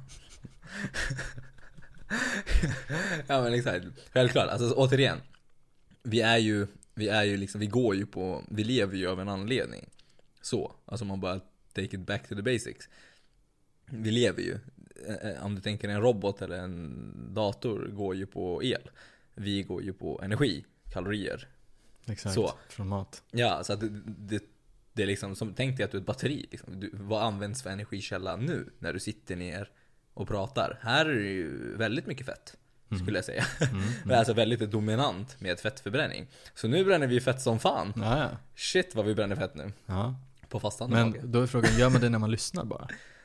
Ja, men exakt. Självklart, alltså återigen. Vi är ju Vi är ju liksom, vi går ju på, vi lever ju av en anledning. Så, alltså man bara take it back to the basics. Vi lever ju, om du tänker en robot eller en dator går ju på el. Vi går ju på energi, kalorier. Exakt, så. från mat. Ja, så att det, det det är liksom, som, tänk dig att du är ett batteri liksom. Du, vad används för energikälla nu när du sitter ner och pratar? Här är det ju väldigt mycket fett, skulle mm. jag säga. Mm, mm. Det är alltså väldigt dominant med fettförbränning. Så nu bränner vi fett som fan. Ja, ja. Shit vad vi bränner fett nu. Ja. På fastan. Men dagen. Då är frågan, gör man det när man lyssnar bara?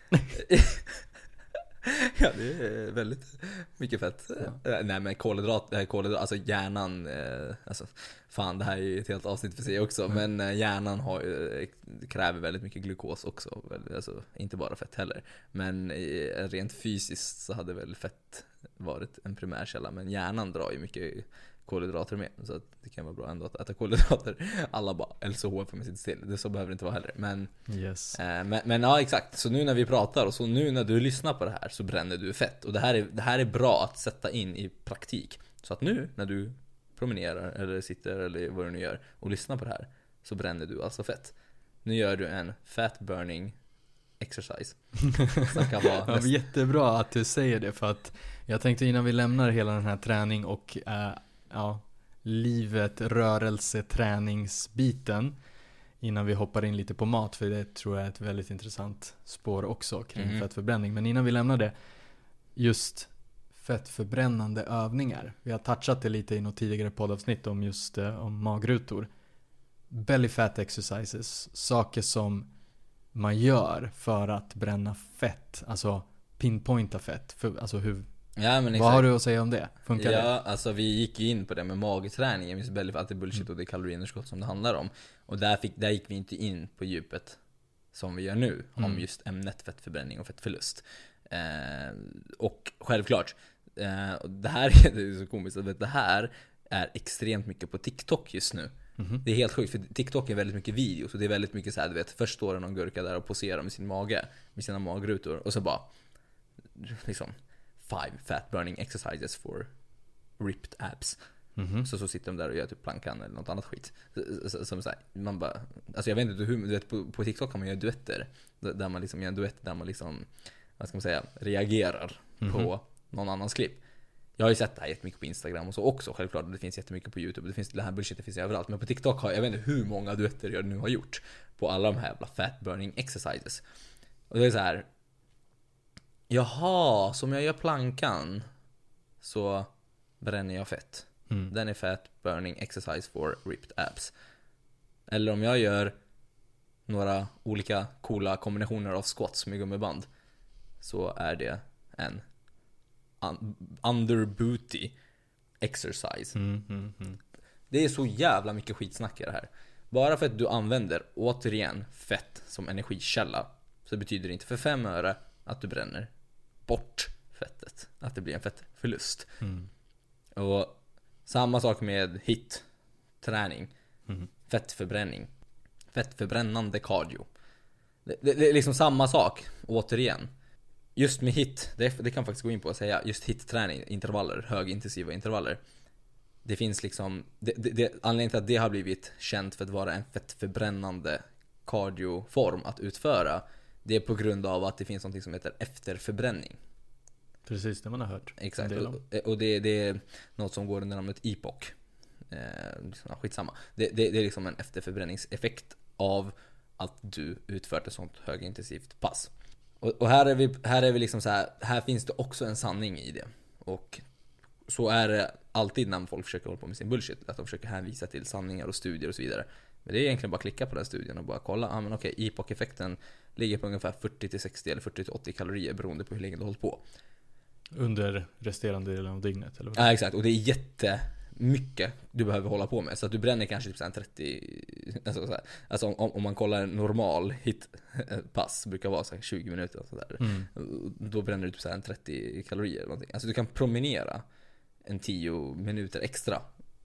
Ja, det är väldigt mycket fett. Ja. Nej, men kolhydrat, kolhydrat, alltså hjärnan, alltså, fan, det här är ju ett helt avsnitt för sig också, mm. men hjärnan har, kräver väldigt mycket glukos också, alltså, inte bara fett heller. Men rent fysiskt så hade väl fett varit en primärkälla, men hjärnan drar ju mycket kolhydrater med, så att det kan vara bra ändå att äta kolhydrater. Alla bara L C H F med sitt still. Det så behöver det inte vara heller. Men, yes. eh, men, men ja, exakt. Så nu när vi pratar och så nu när du lyssnar på det här så bränner du fett. Och det här är, det här är bra att sätta in i praktik. Så att nu när du promenerar eller sitter eller vad du nu gör och lyssnar på det här så bränner du alltså fett. Nu gör du en fat burning exercise. Som kan vara ja, jättebra att du säger det, för att jag tänkte innan vi lämnar hela den här träning och äh, ja, livet, rörelse, träningsbiten, innan vi hoppar in lite på mat, för det tror jag är ett väldigt intressant spår också kring mm. fettförbränning. Men innan vi lämnar det, just fettförbrännande övningar. Vi har touchat det lite i något tidigare poddavsnitt om just eh, om magrutor. Belly fat exercises, saker som man gör för att bränna fett, alltså pinpointa fett, för, alltså hur. Ja, men vad har du att säga om det? Funkar ja, det? Ja, alltså vi gick ju in på det med magträningen, just belly fat, att det är bullshit mm. och det är kaloriunderskott som det handlar om. Och där, fick, där gick vi inte in på djupet som vi gör nu mm. om just ämnet fettförbränning och fettförlust. Eh, och självklart, eh, det här det är så komiskt att det här är extremt mycket på TikTok just nu. Mm-hmm. Det är helt sjukt, för TikTok är väldigt mycket videos och det är väldigt mycket så här, du vet, först står det någon gurka där och poserar med sin mage, med sina magrutor, och så bara liksom five fat burning exercises for ripped abs. Mm-hmm. Så så sitter de där och gör typ plankan eller något annat skit. Som så här, man bara, alltså jag vet inte hur, du vet, på, på TikTok kan man göra duetter där man liksom gör en duett där man liksom, vad ska man säga, reagerar mm-hmm. på någon annans klipp. Jag har ju sett det här jättemycket på Instagram och så också, självklart. Det finns jättemycket på YouTube. Det finns det här bullshit, det finns överallt. Men på TikTok har jag vet inte hur många duetter jag nu har gjort på alla de här jävla fat burning exercises. Och det är så här. Jaha, som jag gör plankan så bränner jag fett. Mm. Den är fat burning exercise for ripped abs. Eller om jag gör några olika coola kombinationer av squats med gummiband så är det en under booty exercise. Mm, mm, mm. Det är så jävla mycket skitsnack i det här. Bara för att du använder återigen fett som energikälla så betyder det inte för fem öre att du bränner bort fettet, att det blir en fettförlust. Mm. Och samma sak med hit träning, mm. fettförbränning, fettförbrännande cardio. Det, det, det är liksom samma sak återigen. Just med hit, det, det kan faktiskt gå in på att säga, just hit-träning, intervaller, högintensiva intervaller. Det finns liksom, det, det, det, anledningen till att det har blivit känt för att vara en fettförbrännande cardioform att utföra, det är på grund av att det finns något som heter efterförbränning. Precis, det man har hört. Exakt, och, och det, det är något som går under namnet E P O C. Eh, skitsamma. Det, det, det är liksom en efterförbränningseffekt av att du utfört ett sånt högintensivt pass. Och, och här är vi, här är vi liksom så här, här finns det också en sanning i det. Och så är det alltid när folk försöker hålla på med sin bullshit, att de försöker hänvisa till sanningar och studier och så vidare. Men det är egentligen bara att klicka på den studien och bara kolla, ja ah, men okej, okay, E P O C-effekten ligger på ungefär fyrtio till sextio eller fyrtio till åttio kalorier beroende på hur länge du hållit på. Under resterande delen av dygnet, eller vad? Ja, exakt, och det är jättemycket du behöver hålla på med. Så att du bränner kanske typ trettio, alltså, så här, alltså om, om man kollar en normal hitpass brukar vara så här tjugo minuter och sådär. Mm. Då bränner du typ så här trettio kalorier eller någonting. Alltså du kan promenera en tio minuter extra.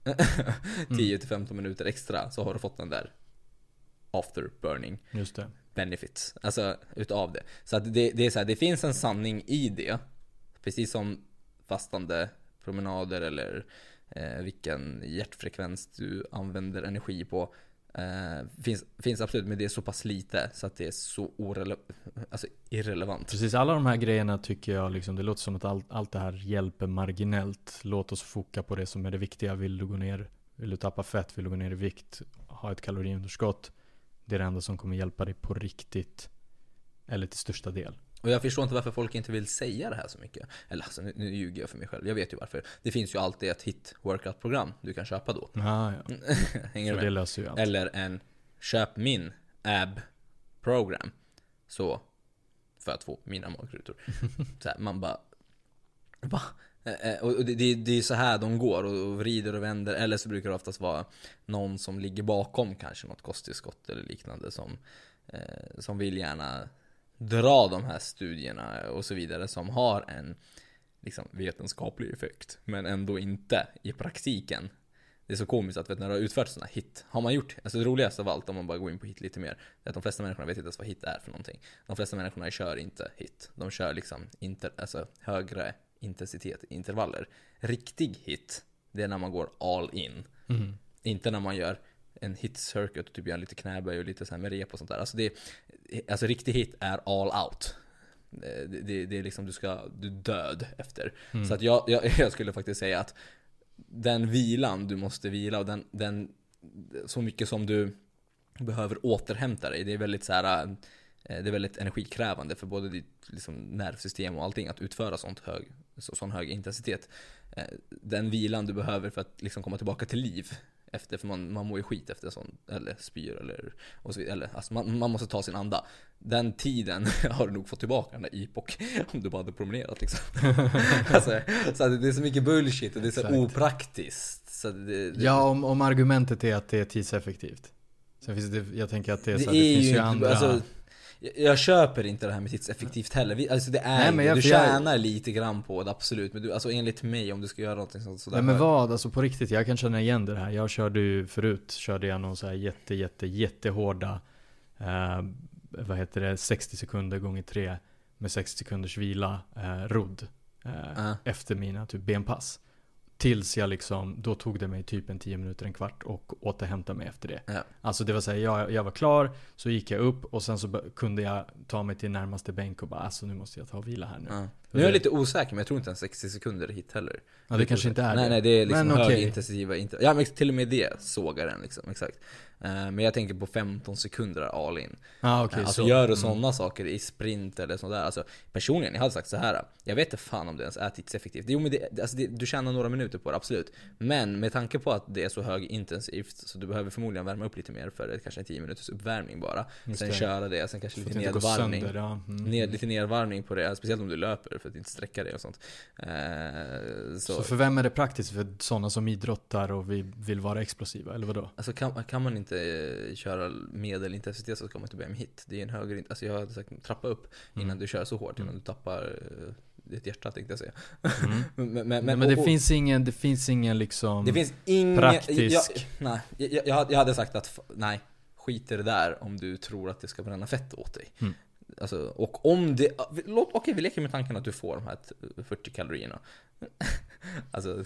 tio till femton minuter extra, så har du fått den där afterburning. Just det. Benefits, alltså utav det. Så att det, det är så här, det finns en sanning i det. Precis som fastande promenader eller eh, vilken hjärtfrekvens du använder energi på. Eh, finns, finns absolut, men det är så pass lite så att det är så orele- alltså irrelevant. Precis, alla de här grejerna tycker jag liksom, det låter som att allt, allt det här hjälper marginellt. Låt oss foka på det som är det viktiga. Vill du gå ner, vill du tappa fett, vill du gå ner i vikt, ha ett kaloriunderskott. det är det enda som kommer hjälpa dig på riktigt. Eller till största del. Och jag förstår inte varför folk inte vill säga det här så mycket. Eller alltså, nu, nu ljuger jag för mig själv. Jag vet ju varför. Det finns ju alltid ett hit workout-program du kan köpa då. Ah, ja. Hänger så med? Det löser ju allt. Eller en köp min ab-program. Så för att få mina magrutor. Så här, man bara... Va? Och det, det, det är så här de går och vrider och vänder. Eller så brukar det oftast vara någon som ligger bakom kanske något kosttillskott eller liknande som, eh, som vill gärna dra de här studierna och så vidare som har en liksom, vetenskaplig effekt men ändå inte i praktiken. Det är så komiskt att vet, när du har utfört sådana hit har man gjort, alltså det roligaste av allt om man bara går in på hit lite mer är att de flesta människorna vet inte ens vad hit är för någonting. De flesta människorna kör inte hit. De kör liksom inter, alltså, högre intensitet, intervaller. Riktig hit, det är när man går all in. Mm. Inte när man gör en hit circuit och typ gör lite knäböj och lite så här med rep och sånt där. Alltså, det, alltså riktig hit är all out. Det, det, det är liksom du ska du är död efter. Mm. Så att jag, jag, jag skulle faktiskt säga att den vilan du måste vila och den, den så mycket som du behöver återhämta dig. Det är väldigt så här, det är väldigt energikrävande för både ditt liksom, nervsystem och allting att utföra sånt hög, så, sån hög intensitet. Den vilan du behöver för att liksom komma tillbaka till liv efter, för man, man mår ju skit efter sån, eller spyr eller, och så vidare, eller alltså man, man måste ta sin anda. Den tiden har du nog fått tillbaka den där I P O C om du bara hade promenerat liksom. Alltså, så det är så mycket bullshit och det är så Exakt. opraktiskt så det, det... Ja, om, om argumentet är att det är tidseffektivt. Sen finns det, jag tänker att det är så det, att är det finns ju ju andra alltså, jag köper inte det här med tidseffektivt heller. Alltså det är Nej, men jag, du tjänar jag... lite grann på det, absolut. Men du, alltså enligt mig, om du ska göra någonting sånt sådär. Nej men vad, alltså på riktigt, jag kan känna igen det här. Jag körde ju förut, körde jag någon så här jätte, jätte, jättehårda eh, vad heter det, sextio sekunder gånger tre med sextio sekunders vila eh, rodd eh, uh. efter mina typ benpass. Tills jag liksom, då tog det mig typ en tio minuter, en kvart och återhämta mig efter det. Ja. Alltså det var så här, jag, jag var klar, så gick jag upp och sen så b- kunde jag ta mig till närmaste bänk och bara, alltså nu måste jag ta och vila här nu. Ja. Nu är jag lite osäker, men jag tror inte en sextio sekunder är hit heller. Ja, det kanske inte är nej, det. Nej, det är liksom men, hög okay. intensiva inter- Ja, men till och med det sågar den liksom, exakt. Uh, men jag tänker på femton sekunder all in. Ah, okay, uh, alltså så. gör du mm. sådana saker i sprint eller sånt där. Alltså personligen, jag hade sagt så här. Jag vet inte fan om det ens är tidseffektivt. Jo, men det, alltså det, du tjänar några minuter på det, absolut. Men med tanke på att det är så hög intensivt, så du behöver förmodligen värma upp lite mer för det, kanske en tio minuters uppvärmning bara. Just sen det. Köra det, sen kanske lite nedvarvning. Sönder, ja. mm. Ned, lite nedvarvning på det, speciellt om du löper för att inte sträcka det och sånt. Uh, så. så för vem är det praktiskt? För sådana som idrottar och vi vill vara explosiva, eller vadå? Alltså kan, kan man inte uh, köra medelintensitet så ska man inte börja med hit. Det är en högre, alltså jag hade sagt trappa upp innan mm. du kör så hårt, innan mm. du tappar uh, ditt hjärta, tänkte jag säga. Mm. men men, men, men det, och, finns ingen, det finns ingen liksom det finns ingen, praktisk... Jag, nej, jag, jag, jag hade sagt att nej, skit i det där om du tror att det ska bränna fett åt dig. Mm. Alltså, och om det, låt, okej, vi leker med tanken att du får de här fyrtio kalorierna. Alltså,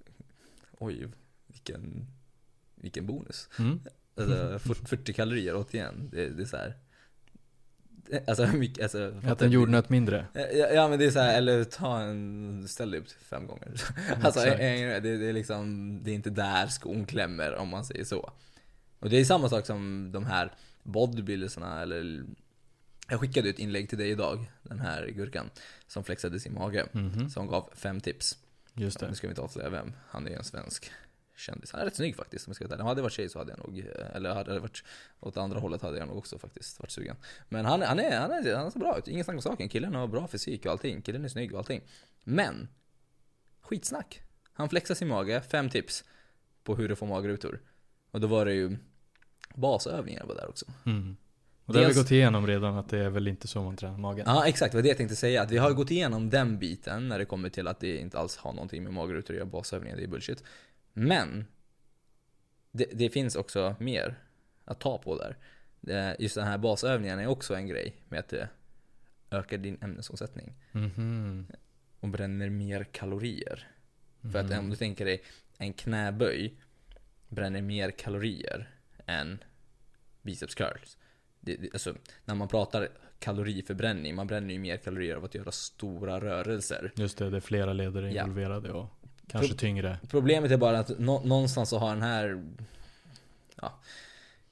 oj, vilken, vilken bonus. Mm. Alltså, fyrtio kalorier återigen, det, det är så här. Alltså, mycket, alltså, att en jordnöt mindre. Ja, ja, men det är så här, eller ta en, ställ upp fem gånger. Alltså, det, det är liksom, det är inte där skon klämmer, om man säger så. Och det är samma sak som de här bodybuildersarna, eller jag skickade ett inlägg till dig idag, den här gurkan som flexade sin mage, mm-hmm. som gav fem tips. Just det. Nu ska vi inte avslöja vem, han är ju en svensk kändis. Han är rätt snygg faktiskt, om jag ska veta. Hade det varit tjej så hade jag nog, eller hade det varit åt andra hållet hade jag nog också faktiskt varit sugen. Men han, han, är, han, är, han är så bra ut, ingen snack om saken. Killen har bra fysik och allting, killen är snygg och allting. Men, skitsnack. Han flexar sin mage, fem tips på hur du får magrutor. Och då var det ju basövningar var där också. Mm. Och det har vi gått igenom redan, att det är väl inte så man tränar magen. Ja, exakt, vad det jag tänkte säga. Att vi har gått igenom den biten när det kommer till att det inte alls har någonting med magrutor att göra, basövningar, det är bullshit. Men det, det finns också mer att ta på där. Just den här basövningen är också en grej med att det ökar din ämnesomsättning. Mm-hmm. Och bränner mer kalorier. Mm-hmm. För att om du tänker dig en knäböj bränner mer kalorier än biceps curls. Det, det, alltså, när man pratar kaloriförbränning, man bränner ju mer kalorier av att göra stora rörelser. Just det, det är flera leder involverade, ja. Och kanske Pro- tyngre. Problemet är bara att nå- någonstans så har den här, ja,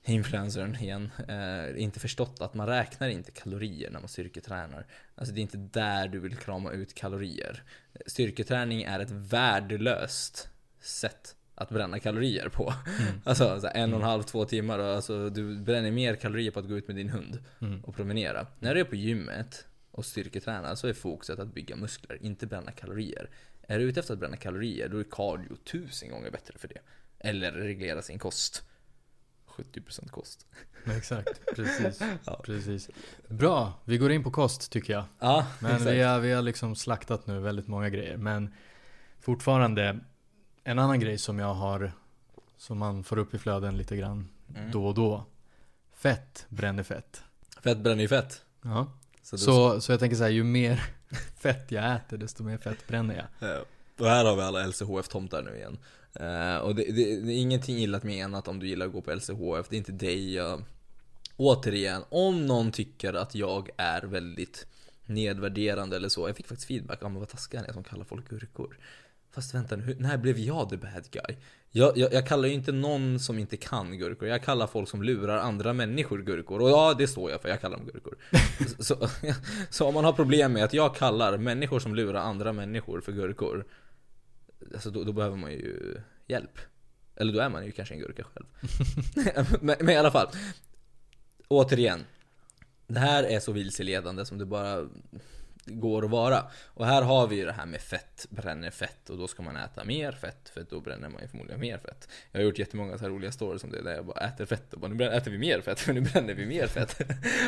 influencern igen, eh, inte förstått att man räknar inte kalorier när man styrketränar. Alltså det är inte där du vill krama ut kalorier. Styrketräning är ett värdelöst sätt att bränna kalorier på. Mm. Alltså, alltså en och en halv, två timmar och alltså, du bränner mer kalorier på att gå ut med din hund mm. och promenera. När du är på gymmet och styrketränar så är fokuset att bygga muskler, inte bränna kalorier. Är du ute efter att bränna kalorier, då är cardio tusen gånger bättre för det. Eller reglera sin kost. sjuttio procent kost. Exakt, precis, ja. precis. Bra, vi går in på kost tycker jag. Ja, men exakt. vi har, vi har liksom slaktat nu väldigt många grejer. Men fortfarande, en annan grej som jag har, som man får upp i flöden lite grann mm. då och då. Fett bränner fett. Fett bränner ju fett. Ja. Så, så, så jag tänker så här, ju mer fett jag äter, desto mer fett bränner jag. Ja. Och här har vi alla L C H F-tomtar nu igen. Uh, och det, det, det är ingenting illa menat om du gillar att gå på L C H F. Det är inte dig jag... Återigen, om någon tycker att jag är väldigt nedvärderande eller så. Jag fick faktiskt feedback om vad taskig jag som kallar folk gurkor. Fast vänta nu, när blev jag the bad guy? Jag, jag, jag kallar ju inte någon som inte kan gurkor. Jag kallar folk som lurar andra människor gurkor. Och ja, det står jag för, jag kallar dem gurkor. så, så om man har problem med att jag kallar människor som lurar andra människor för gurkor, alltså då, då behöver man ju hjälp. Eller då är man ju kanske en gurka själv. men, men i alla fall, återigen, det här är så vilseledande som det bara går att vara. Och här har vi ju det här med fett bränner fett, och då ska man äta mer fett, för då bränner man ju förmodligen mer fett. Jag har gjort jättemånga så här roliga stories som det, där jag bara äter fett och bara, nu äter vi mer fett, för nu bränner vi mer fett.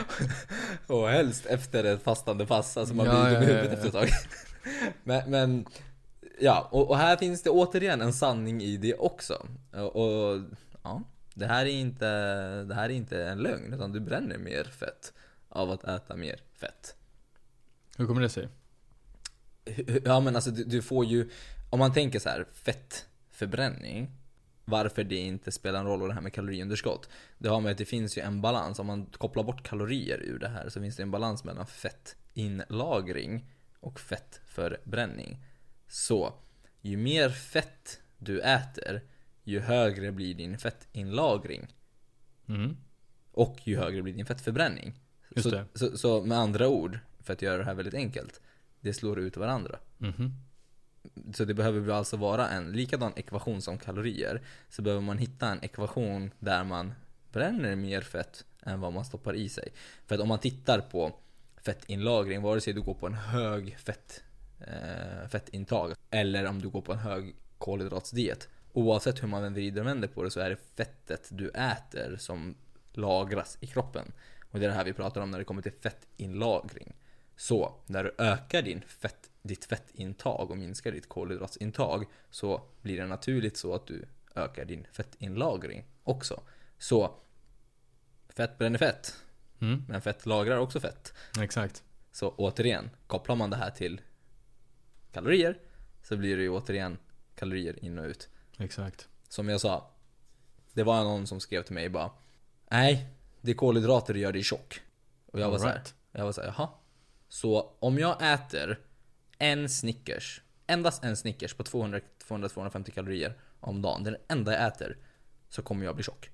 Och helst efter ett fastande pass, alltså man ja, blir dum i ja, huvudet ja, ja. efter ett tag. men, men ja, och, och här finns det återigen en sanning i det också. Och, och ja, det här är inte det här är inte en lögn, utan du bränner mer fett av att äta mer fett. Hur kommer det sig? Ja, men alltså du, du får ju, om man tänker så här, fettförbränning, varför det inte spelar en roll och det här med kaloriunderskott, det har med att det finns ju en balans. Om man kopplar bort kalorier ur det här, så finns det en balans mellan fettinlagring och fettförbränning. Så ju mer fett du äter, ju högre blir din fettinlagring. Mm. Och ju högre blir din fettförbränning. Just så, det. Så, så med andra ord, för att göra det här väldigt enkelt, det slår ut varandra. Mm-hmm. Så det behöver alltså vara en likadan ekvation som kalorier. Så behöver man hitta en ekvation där man bränner mer fett än vad man stoppar i sig. För att om man tittar på fettinlagring, vare sig du går på en hög fett, eh, fettintag eller om du går på en hög kolhydratsdiet, oavsett hur man vrider och vänder på det, så är det fettet du äter som lagras i kroppen. Och det är det här vi pratar om när det kommer till fettinlagring. Så när du ökar din fett, ditt fettintag och minskar ditt kolhydratsintag, så blir det naturligt så att du ökar din fettinlagring också. Så fett bränner fett, mm. men fett lagrar också fett. Exakt. Så återigen, kopplar man det här till kalorier, så blir det ju återigen kalorier in och ut. Exakt. Som jag sa, det var någon som skrev till mig bara, nej, det är kolhydrater och gör dig tjock. Och jag var right. så här, jag var så här, jaha. Så om jag äter en Snickers, endast en Snickers på tvåhundra till tvåhundrafemtio kalorier om dagen, den enda jag äter, så kommer jag bli tjock.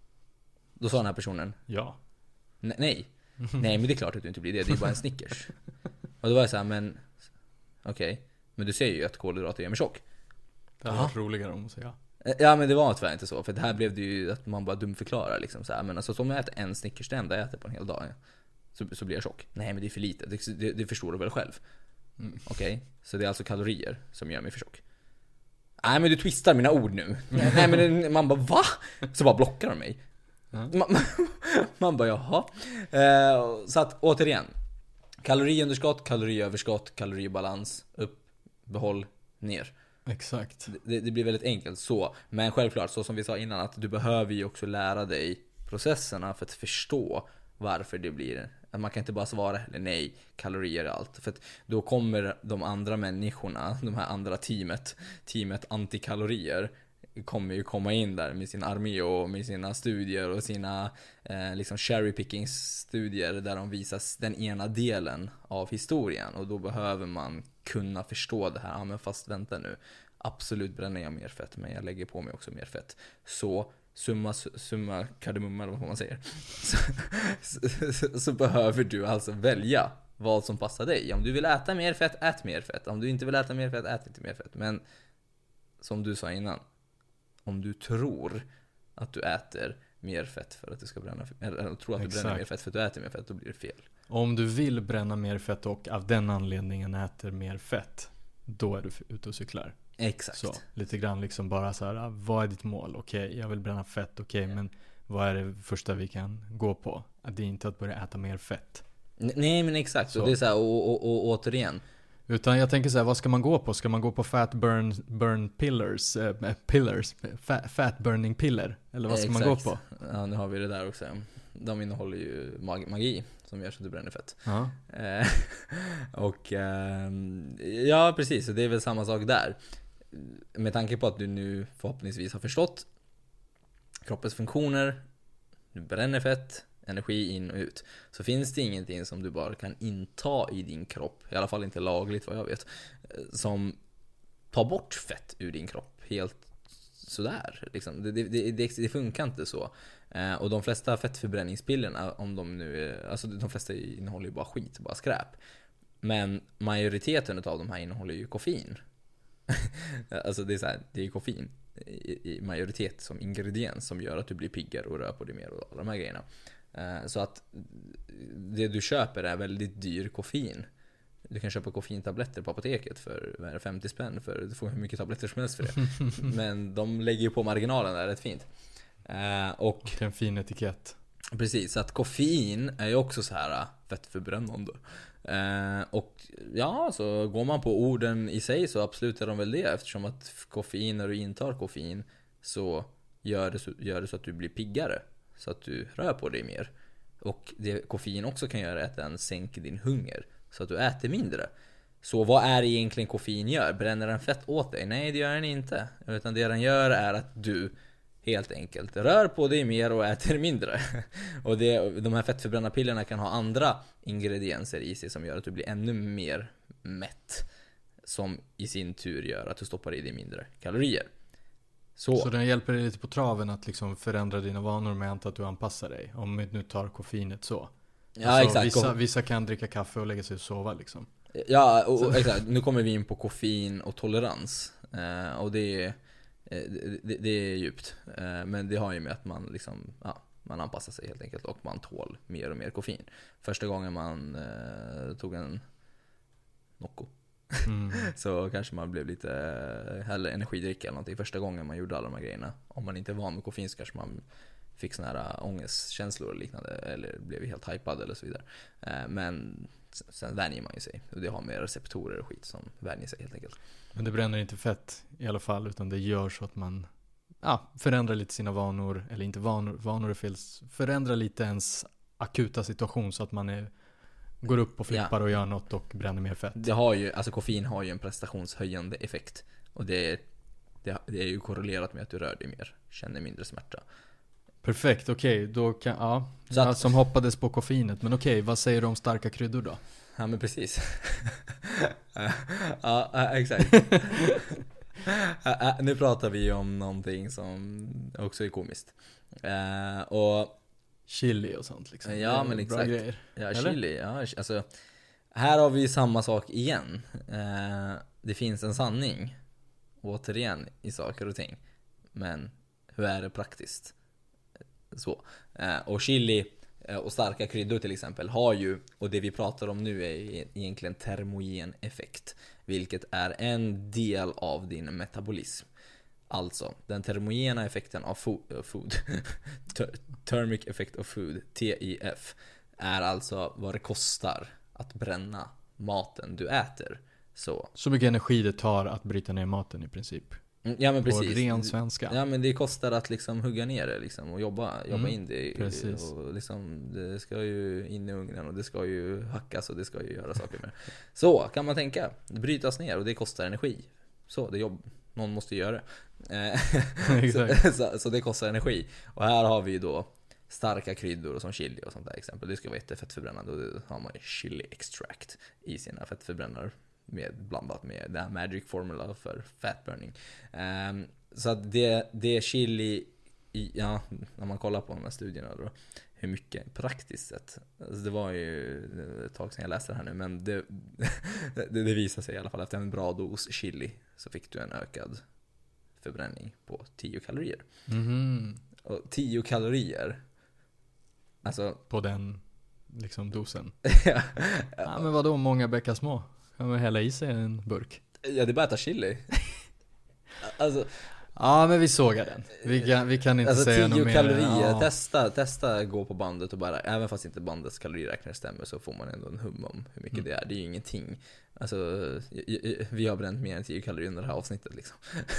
Då sa den här personen, ja. Nej, nej, nej, men det är klart att du inte blir det, det är bara en Snickers. Och då var jag så här, men okej, okay, men du säger ju att kolhydrater gör mig tjock. Det hade varit roligare om att säga. Ja, men det var tyvärr inte så. För det här blev det ju att man bara dumförklarar liksom så här. Men alltså, om jag äter en Snickers, det enda jag äter på en hel dag, så, så blir jag tjock. Nej, men det är för lite, det, det, det förstår du väl själv. mm. Okej, okay. Så det är alltså kalorier som gör mig för tjock. Nej, men du twistar mina ord nu. Nej, men man bara, va? Så bara blockar de mig. mm. man, man bara, jaha. eh, Så att återigen, kaloriunderskott, kaloriöverskott, kaloribalans, upp, behåll, ner. Exakt. Det, det blir väldigt enkelt så. Men självklart, så som vi sa innan, att du behöver ju också lära dig processerna för att förstå varför det blir. Man kan inte bara svara eller nej, kalorier är allt. För att då kommer de andra människorna, de här andra teamet, teamet antikalorier, kommer ju komma in där med sin armé och med sina studier och sina eh, liksom cherry picking studier där de visar den ena delen av historien. Och då behöver man kunna förstå det här. Ja, men fast vänta nu, absolut bränner jag mer fett, men jag lägger på mig också mer fett. Så summa, summa kardemumma eller vad man säger, så, så, så, så behöver du alltså välja vad som passar dig. Om du vill äta mer fett, ät mer fett. Om du inte vill äta mer fett, ät inte mer fett. Men som du sa innan, om du tror att du äter mer fett för att du ska bränna fett, eller tror att du Exakt. bränner mer fett för att du äter mer fett, då blir det fel. Om du vill bränna mer fett och av den anledningen äter mer fett, då är du ute och cyklar. Exakt. Så, lite grann liksom bara så här, ah, vad är ditt mål? Okej, okay, jag vill bränna fett, okej, okay, yeah. men vad är det första vi kan gå på? Det är inte att börja äta mer fett. N- nej, men exakt. Och det är så här, och, och, och, och återigen. Utan jag tänker så här, vad ska man gå på? Ska man gå på fat burn, burn pillars, äh, pillars fat, fat burning piller? Eller vad ska Exakt. man gå på? Ja, nu har vi det där också. De innehåller ju mag- magi som gör så att du bränner fett. Ja. Och ja, precis. Så det är väl samma sak där. Med tanke på att du nu förhoppningsvis har förstått kroppens funktioner, du bränner fett, energi in och ut, så finns det ingenting som du bara kan inta i din kropp, i alla fall inte lagligt vad jag vet, som tar bort fett ur din kropp helt sådär liksom. det, det, det, det funkar inte så. Och de flesta fettförbränningspillerna, om de nu är, alltså de flesta innehåller ju bara skit, bara skräp, men majoriteten av de här innehåller ju koffein. Alltså det är så här, det är koffein i, i majoritet som ingrediens som gör att du blir piggare och rör på dig mer och alla de här grejerna. Så att det du köper är väldigt dyr koffein. Du kan köpa koffeintabletter på apoteket för femtio spänn, för du får hur mycket tabletter som helst för det. Men de lägger ju på marginalen där rätt fint. Och det är en fin etikett. Precis, så att koffein är ju också så här fettförbrännande. Och ja, så går man på orden i sig så absolut är de väl det, eftersom att koffein, när du intar koffein, så gör det så, gör det så att du blir piggare, så att du rör på dig mer. Och det koffein också kan göra är att den sänker din hunger, så att du äter mindre. Så vad är det egentligen koffein gör? Bränner den fett åt dig? Nej, det gör den inte. Utan det den gör är att du helt enkelt rör på dig mer och äter mindre. Och det, de här fettförbrännarpillerna kan ha andra ingredienser i sig som gör att du blir ännu mer mätt, som i sin tur gör att du stoppar i dig mindre kalorier. Så, så den hjälper dig lite på traven att liksom förändra dina vanor med att du anpassar dig. Om du nu tar koffeinet så. Ja, alltså, exakt. Vissa, vissa kan dricka kaffe och lägga sig och sova liksom. Ja, och, och, exakt. Nu kommer vi in på koffein och tolerans. Eh, och det är Det, det, det är djupt, men det har ju med att man liksom, ja, man anpassar sig helt enkelt, och man tål mer och mer koffein. Första gången man eh, tog en Nocco mm. så kanske man blev lite, eller energidricka eller någonting. Första gången man gjorde alla de här grejerna, om man inte var van med koffein, så kanske man fick såna här ångestkänslor och liknande, eller blev helt hypad eller så vidare. Eh, men sen vänjer man ju sig, och det har med receptorer och skit som vänjer sig helt enkelt. Men det bränner inte fett i alla fall, utan det gör så att man ja, förändrar lite sina vanor, eller inte vanor, vanor är fel, förändrar lite ens akuta situation så att man är, går upp och flippar ja. och gör något och bränner mer fett. Det har ju, alltså koffein har ju en prestationshöjande effekt, och det är, det, det är ju korrelerat med att du rör dig mer, känner mindre smärta. Perfekt, okej, okay, då kan, ja, så att, som hoppades på koffeinet, men okej, okay, vad säger du om starka kryddor då? Ja, men precis. Ja, exakt. Nu pratar vi om någonting som också är komiskt. Och chili och sånt liksom. Ja, men exakt. Ja, chili, ja, alltså här har vi samma sak igen. Det finns en sanning återigen i saker och ting. Men hur är det praktiskt? Så. Och chili och starka kryddor till exempel har ju, och det vi pratar om nu är egentligen termogen effekt, vilket är en del av din metabolism. Alltså, den termogena effekten av fo- food thermic effect of food, T I F, är alltså vad det kostar att bränna maten du äter. Så, så mycket energi det tar att bryta ner maten i princip. Ja, men precis. På ren svenska. Ja, men det kostar att liksom hugga ner det liksom, och jobba, jobba mm, in det. Precis. Och liksom, det ska ju in i ugnen, och det ska ju hackas, och det ska ju göra saker med. Så kan man tänka. Det brytas ner och det kostar energi. Så det jobb, någon måste göra det. så, så, så det kostar energi. Och här har vi då starka kryddor som chili och sånt där exempel. Det ska vara jättefettförbrännande, och då har man chili extract i sina fettförbrännare, med, blandat med det här magic formula för fat burning. Um, så att det, det chili i, ja, när man kollar på de här studierna då, hur mycket praktiskt sett. Alltså det var ju ett tag sedan jag läste det här nu, men det, det, det visar sig i alla fall att en bra dos chili så fick du en ökad förbränning på tio kalorier. Mm. Och tio kalorier, alltså på den liksom dosen. ja, ja, men vadå, många bäckar små? Kan man hälla i sig en burk? ja, det är bara att äta chili. Alltså, ja, men vi sågar den. Vi kan, vi kan inte alltså säga något mer. tio kalorier, ja. testa, testa gå på bandet och bara, även fast inte bandets kaloriräknare stämmer så får man ändå en hum om hur mycket mm. det är. Det är ju ingenting. Alltså, vi har bränt mer än tio kalorier under det här avsnittet liksom.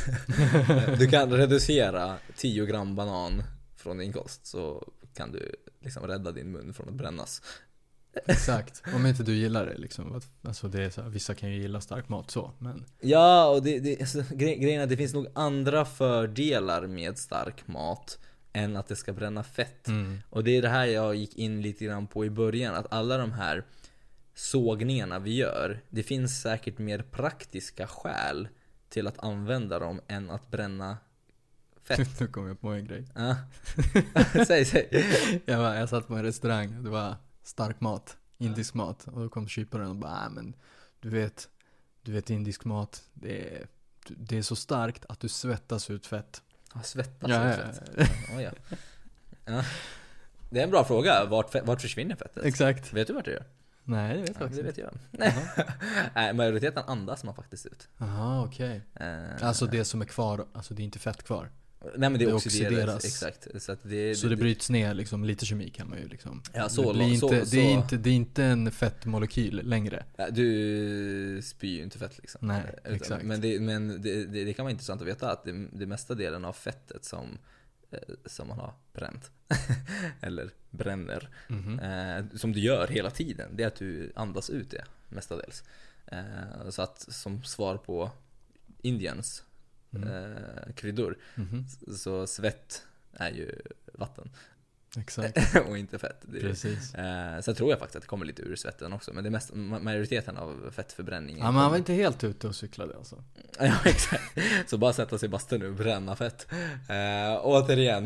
Du kan reducera tio gram banan från din kost, så kan du liksom rädda din mun från att brännas. Exakt, om inte du gillar det liksom. Alltså det är så här, vissa kan ju gilla stark mat så, men ja, och det, det, alltså, gre- grejen är att det finns nog andra fördelar med stark mat än att det ska bränna fett. Mm. Och det är det här jag gick in lite grann på i början, att alla de här sågningarna vi gör, det finns säkert mer praktiska skäl till att använda dem än att bränna fett. Nu kom jag på en grej. Ja. säg, säg. Jag, var, jag satt på en restaurang, det var stark mat, indisk mat, och då kom kyparen och bara, men du vet, du vet indisk mat, det är, det är så starkt att du svettas ut fett. Ja, svettas ja, ut fett. Ja. Oh, ja. Ja. Det är en bra fråga, vart, vart försvinner fettet? Exakt. Vet du vart det gör? Nej, det vet jag ja, faktiskt. Det vet jag. Nej, majoriteten andas man faktiskt ut. Jaha, okej. Okay. Uh, alltså det som är kvar, alltså det är inte fett kvar. Nej, men det, det oxideras, oxideras. Exakt. Så, att det, så det, det bryts ner liksom, lite kemi kan man ju liksom. Ja, så, det, blir inte, så, det, så. är inte, det är inte en fettmolekyl längre. Du spyr ju inte fett liksom. Nej, Utan, exakt. Men, det, men det, det, det kan vara intressant att veta att det, det mesta delen av fettet som, som man har bränt eller bränner, mm-hmm. eh, som du gör hela tiden, det är att du andas ut det mestadels. Eh, så att som svar på Indiens Mm. Eh, kryddor mm-hmm. så, så svett är ju vatten. Exakt. Och inte fett. Det är, precis. Eh, så tror jag faktiskt att det kommer lite ur svetten också, men det mest, majoriteten av fettförbränningen. Ja, men han var inte helt ute och cyklade alltså. Ja, exakt. Så bara sätta sig i bastun nu och bränna fett. Eh, återigen.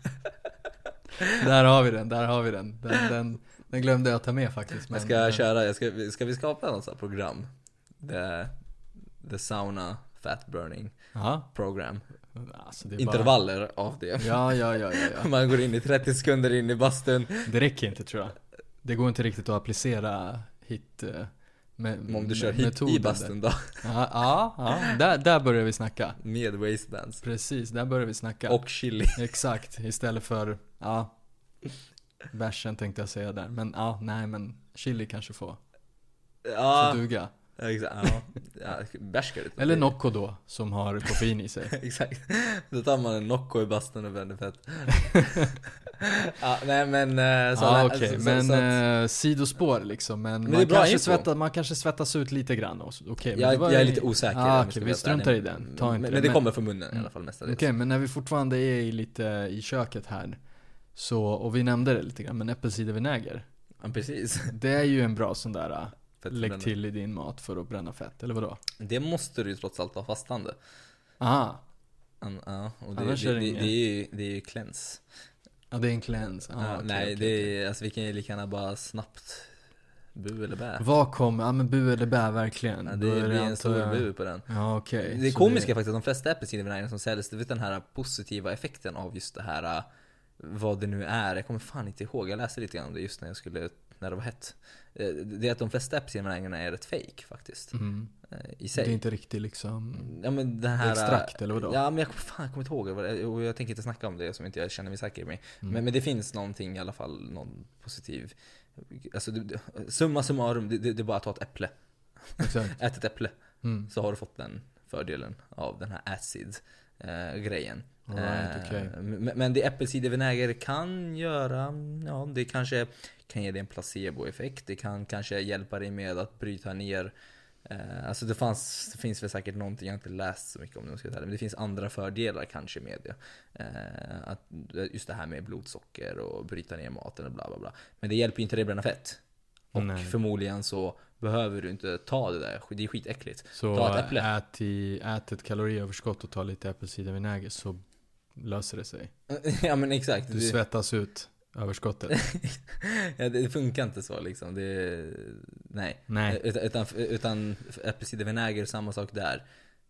Där har vi den, där har vi den. Den, den, den glömde jag ta med faktiskt. Men, jag ska men... köra, jag ska, ska vi skapa något sånt program? The, the sauna fat burning Aha. program. Alltså det är intervaller bara... av det. Ja, ja, ja, ja, ja. Man går in i trettio sekunder in i bastun. Det räcker inte tror jag. Det går inte riktigt att applicera hit med, om du kör hit i bastun då. Ja, ja, ja. Där, där börjar vi snacka. Med waistbands. Precis, där börjar vi snacka. Och chili. Exakt, istället för ja, bärsen tänkte jag säga där. Men ja, nej men chili kanske får, ja. får duga. Exakt, ja. Ja, bärskar det. Eller Nocco då, som har koffein i sig. Exakt. Då tar man en Nocco i bastun och vänder fett. Ja, nej men så, ja, okej, okay. Men så att... eh, sidospår liksom. Men, men man, kanske info. svettas, man kanske svettas ut lite grann också. Okay, jag, var... jag är lite osäker. Ah, okay, vi struntar i den. Ta inte men, det. men det kommer från munnen i alla fall mestadels. Okej, okay, men när vi fortfarande är lite i köket här så, och vi nämnde det lite grann, men äppelcidervinäger. Ja, precis. Det är ju en bra sån där lägg till i din mat för att bränna fett, eller vadå? Det måste du ju trots allt ha fastande. Aha. An, ja, och det, Annars det, är det, det, det, det är ju det är ju cleanse. Ja, det är en cleanse. Ah, ja, okay, nej, okay, det är, okay. alltså vi kan ju lika gärna bara snabbt bu eller bä. Vad kommer, ja men bu eller bä verkligen. Ja, det Då är blir det en stor jag... bu på den. Ja, okej. Okay. Det är komiska det... faktiskt att de flesta äppelcidervinäger som säljs, du vet den här positiva effekten av just det här, vad det nu är. Jag kommer fan inte ihåg, jag läste lite grann om det just när jag skulle, när det var hett. Det är att de flesta äppelcidervinägerna är ett fake faktiskt. Mm. I sig. Det är inte riktigt liksom ja, men den här, extrakt eller vadå? Ja, men jag fan, kommer inte ihåg och jag tänker inte snacka om det som inte jag känner mig säker med. Mm. Men, men det finns någonting i alla fall, någon positiv. Alltså det, summa summarum, det, det, det är bara att ta ett äpple. Exakt. Ät ett äpple. Mm. Så har du fått den fördelen av den här acid eh, grejen. Right, eh, okay. men, men det äppelcidervinäger kan göra, ja, det kanske kan ge dig en placeboeffekt. Det kan kanske hjälpa dig med att bryta ner. Uh, alltså det, fanns, det finns väl säkert någonting, jag har inte läst så mycket om det, men det finns andra fördelar kanske med det. Uh, att, just det här med blodsocker och bryta ner maten och bla bla bla. Men det hjälper ju inte dig bränna fett. Och Nej. förmodligen så behöver du inte ta det där, det är skitäckligt. Så ta ett äpple. Ät, i, ät ett kaloriöverskott och ta lite äppelcidervinäger så löser det sig. Ja men exakt. Du svettas ut överskottet. Ja, det funkar inte så liksom. Det, nej. nej. Utan, utan, utan äppelcidervinäger, samma sak där.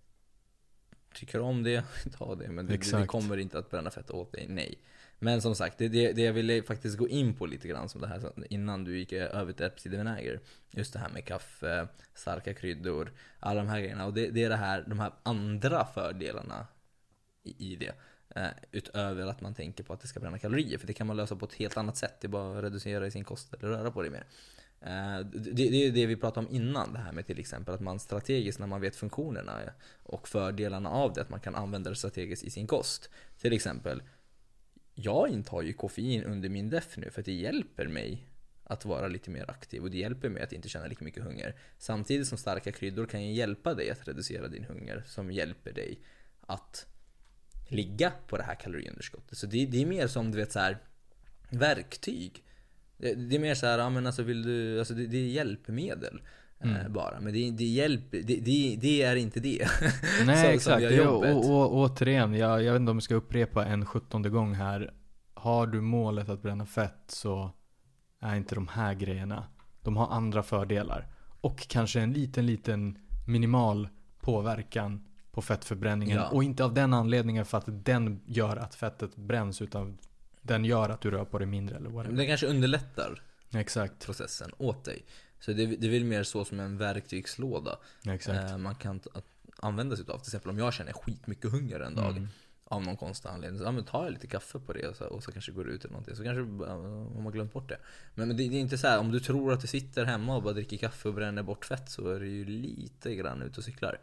Tycker du om det, ta det. Men det, det kommer inte att bränna fett åt dig, nej. Men som sagt, det, det, det jag ville faktiskt gå in på lite grann som det här innan du gick över till äppelcidervinäger. Just det här med kaffe, starka kryddor, alla de här grejerna. Och det, det är det här, de här andra fördelarna i, i det. Uh, utöver att man tänker på att det ska bränna kalorier. För det kan man lösa på ett helt annat sätt. Det är bara att reducera i sin kost eller röra på det mer. uh, det, det är det vi pratade om innan. Det här med till exempel att man strategiskt, när man vet funktionerna och fördelarna av det, att man kan använda det strategiskt i sin kost. Till exempel, jag intar ju koffein under min def nu för att det hjälper mig att vara lite mer aktiv. Och det hjälper mig att inte känna lika mycket hunger. Samtidigt som starka kryddor kan ju hjälpa dig att reducera din hunger. Som hjälper dig att ligga på det här kaloriunderskottet. Så det, det är mer som, du vet, så här verktyg. Det, det är mer så här, ja, men alltså vill du, alltså det, det är hjälpmedel mm. eh, bara. Men det, det hjälper, det, det, det är inte det. Nej, så, exakt. Det, och, och, och, återigen, jag, jag vet inte om jag ska upprepa en sjuttonde gång här. Har du målet att bränna fett så är inte de här grejerna. De har andra fördelar. Och kanske en liten, liten minimal påverkan på fettförbränningen. Ja. Och inte av den anledningen för att den gör att fettet bränns, utan den gör att du rör på det mindre eller vad det är. Den kanske underlättar Exakt. processen åt dig. Så det, det är väl mer så som en verktygslåda. Exakt. Eh, man kan t- använda sig av. Till exempel om jag känner skitmycket hunger en dag mm. av någon konstig anledning, så ja, men tar jag lite kaffe på det och så, och så kanske går det ut eller någonting. Så kanske ja, har man glömt bort det. Men, men det, det är inte så här, om du tror att du sitter hemma och bara dricker kaffe och bränner bort fett, så är det ju lite grann ut och cyklar.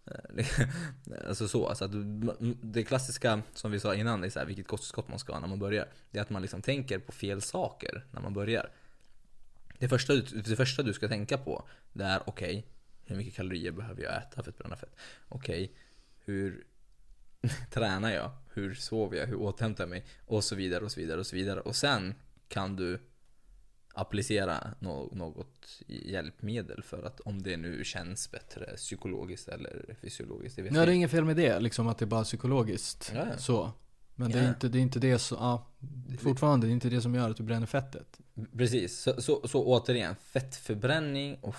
Alltså så, alltså att det klassiska som vi sa innan är så här, vilket kosttillskott man ska ha när man börjar. Det är att man liksom tänker på fel saker när man börjar. Det första, det första du ska tänka på, det är okej, okay, hur mycket kalorier behöver jag äta för att bränna fett? Okej, okay, hur tränar jag? Hur sover jag? Hur återhämtar jag mig? Och så vidare och så vidare och så vidare. Och sen kan du applicera något hjälpmedel för att, om det nu känns bättre psykologiskt eller fysiologiskt, det vet Nej, det är inget fel med det, liksom att det är bara psykologiskt. Ja, ja. Så. Men det är, ja. inte, det är inte det så, ja, fortfarande det är inte det som gör att du bränner fettet. Precis, så, så, så återigen, fettförbränning och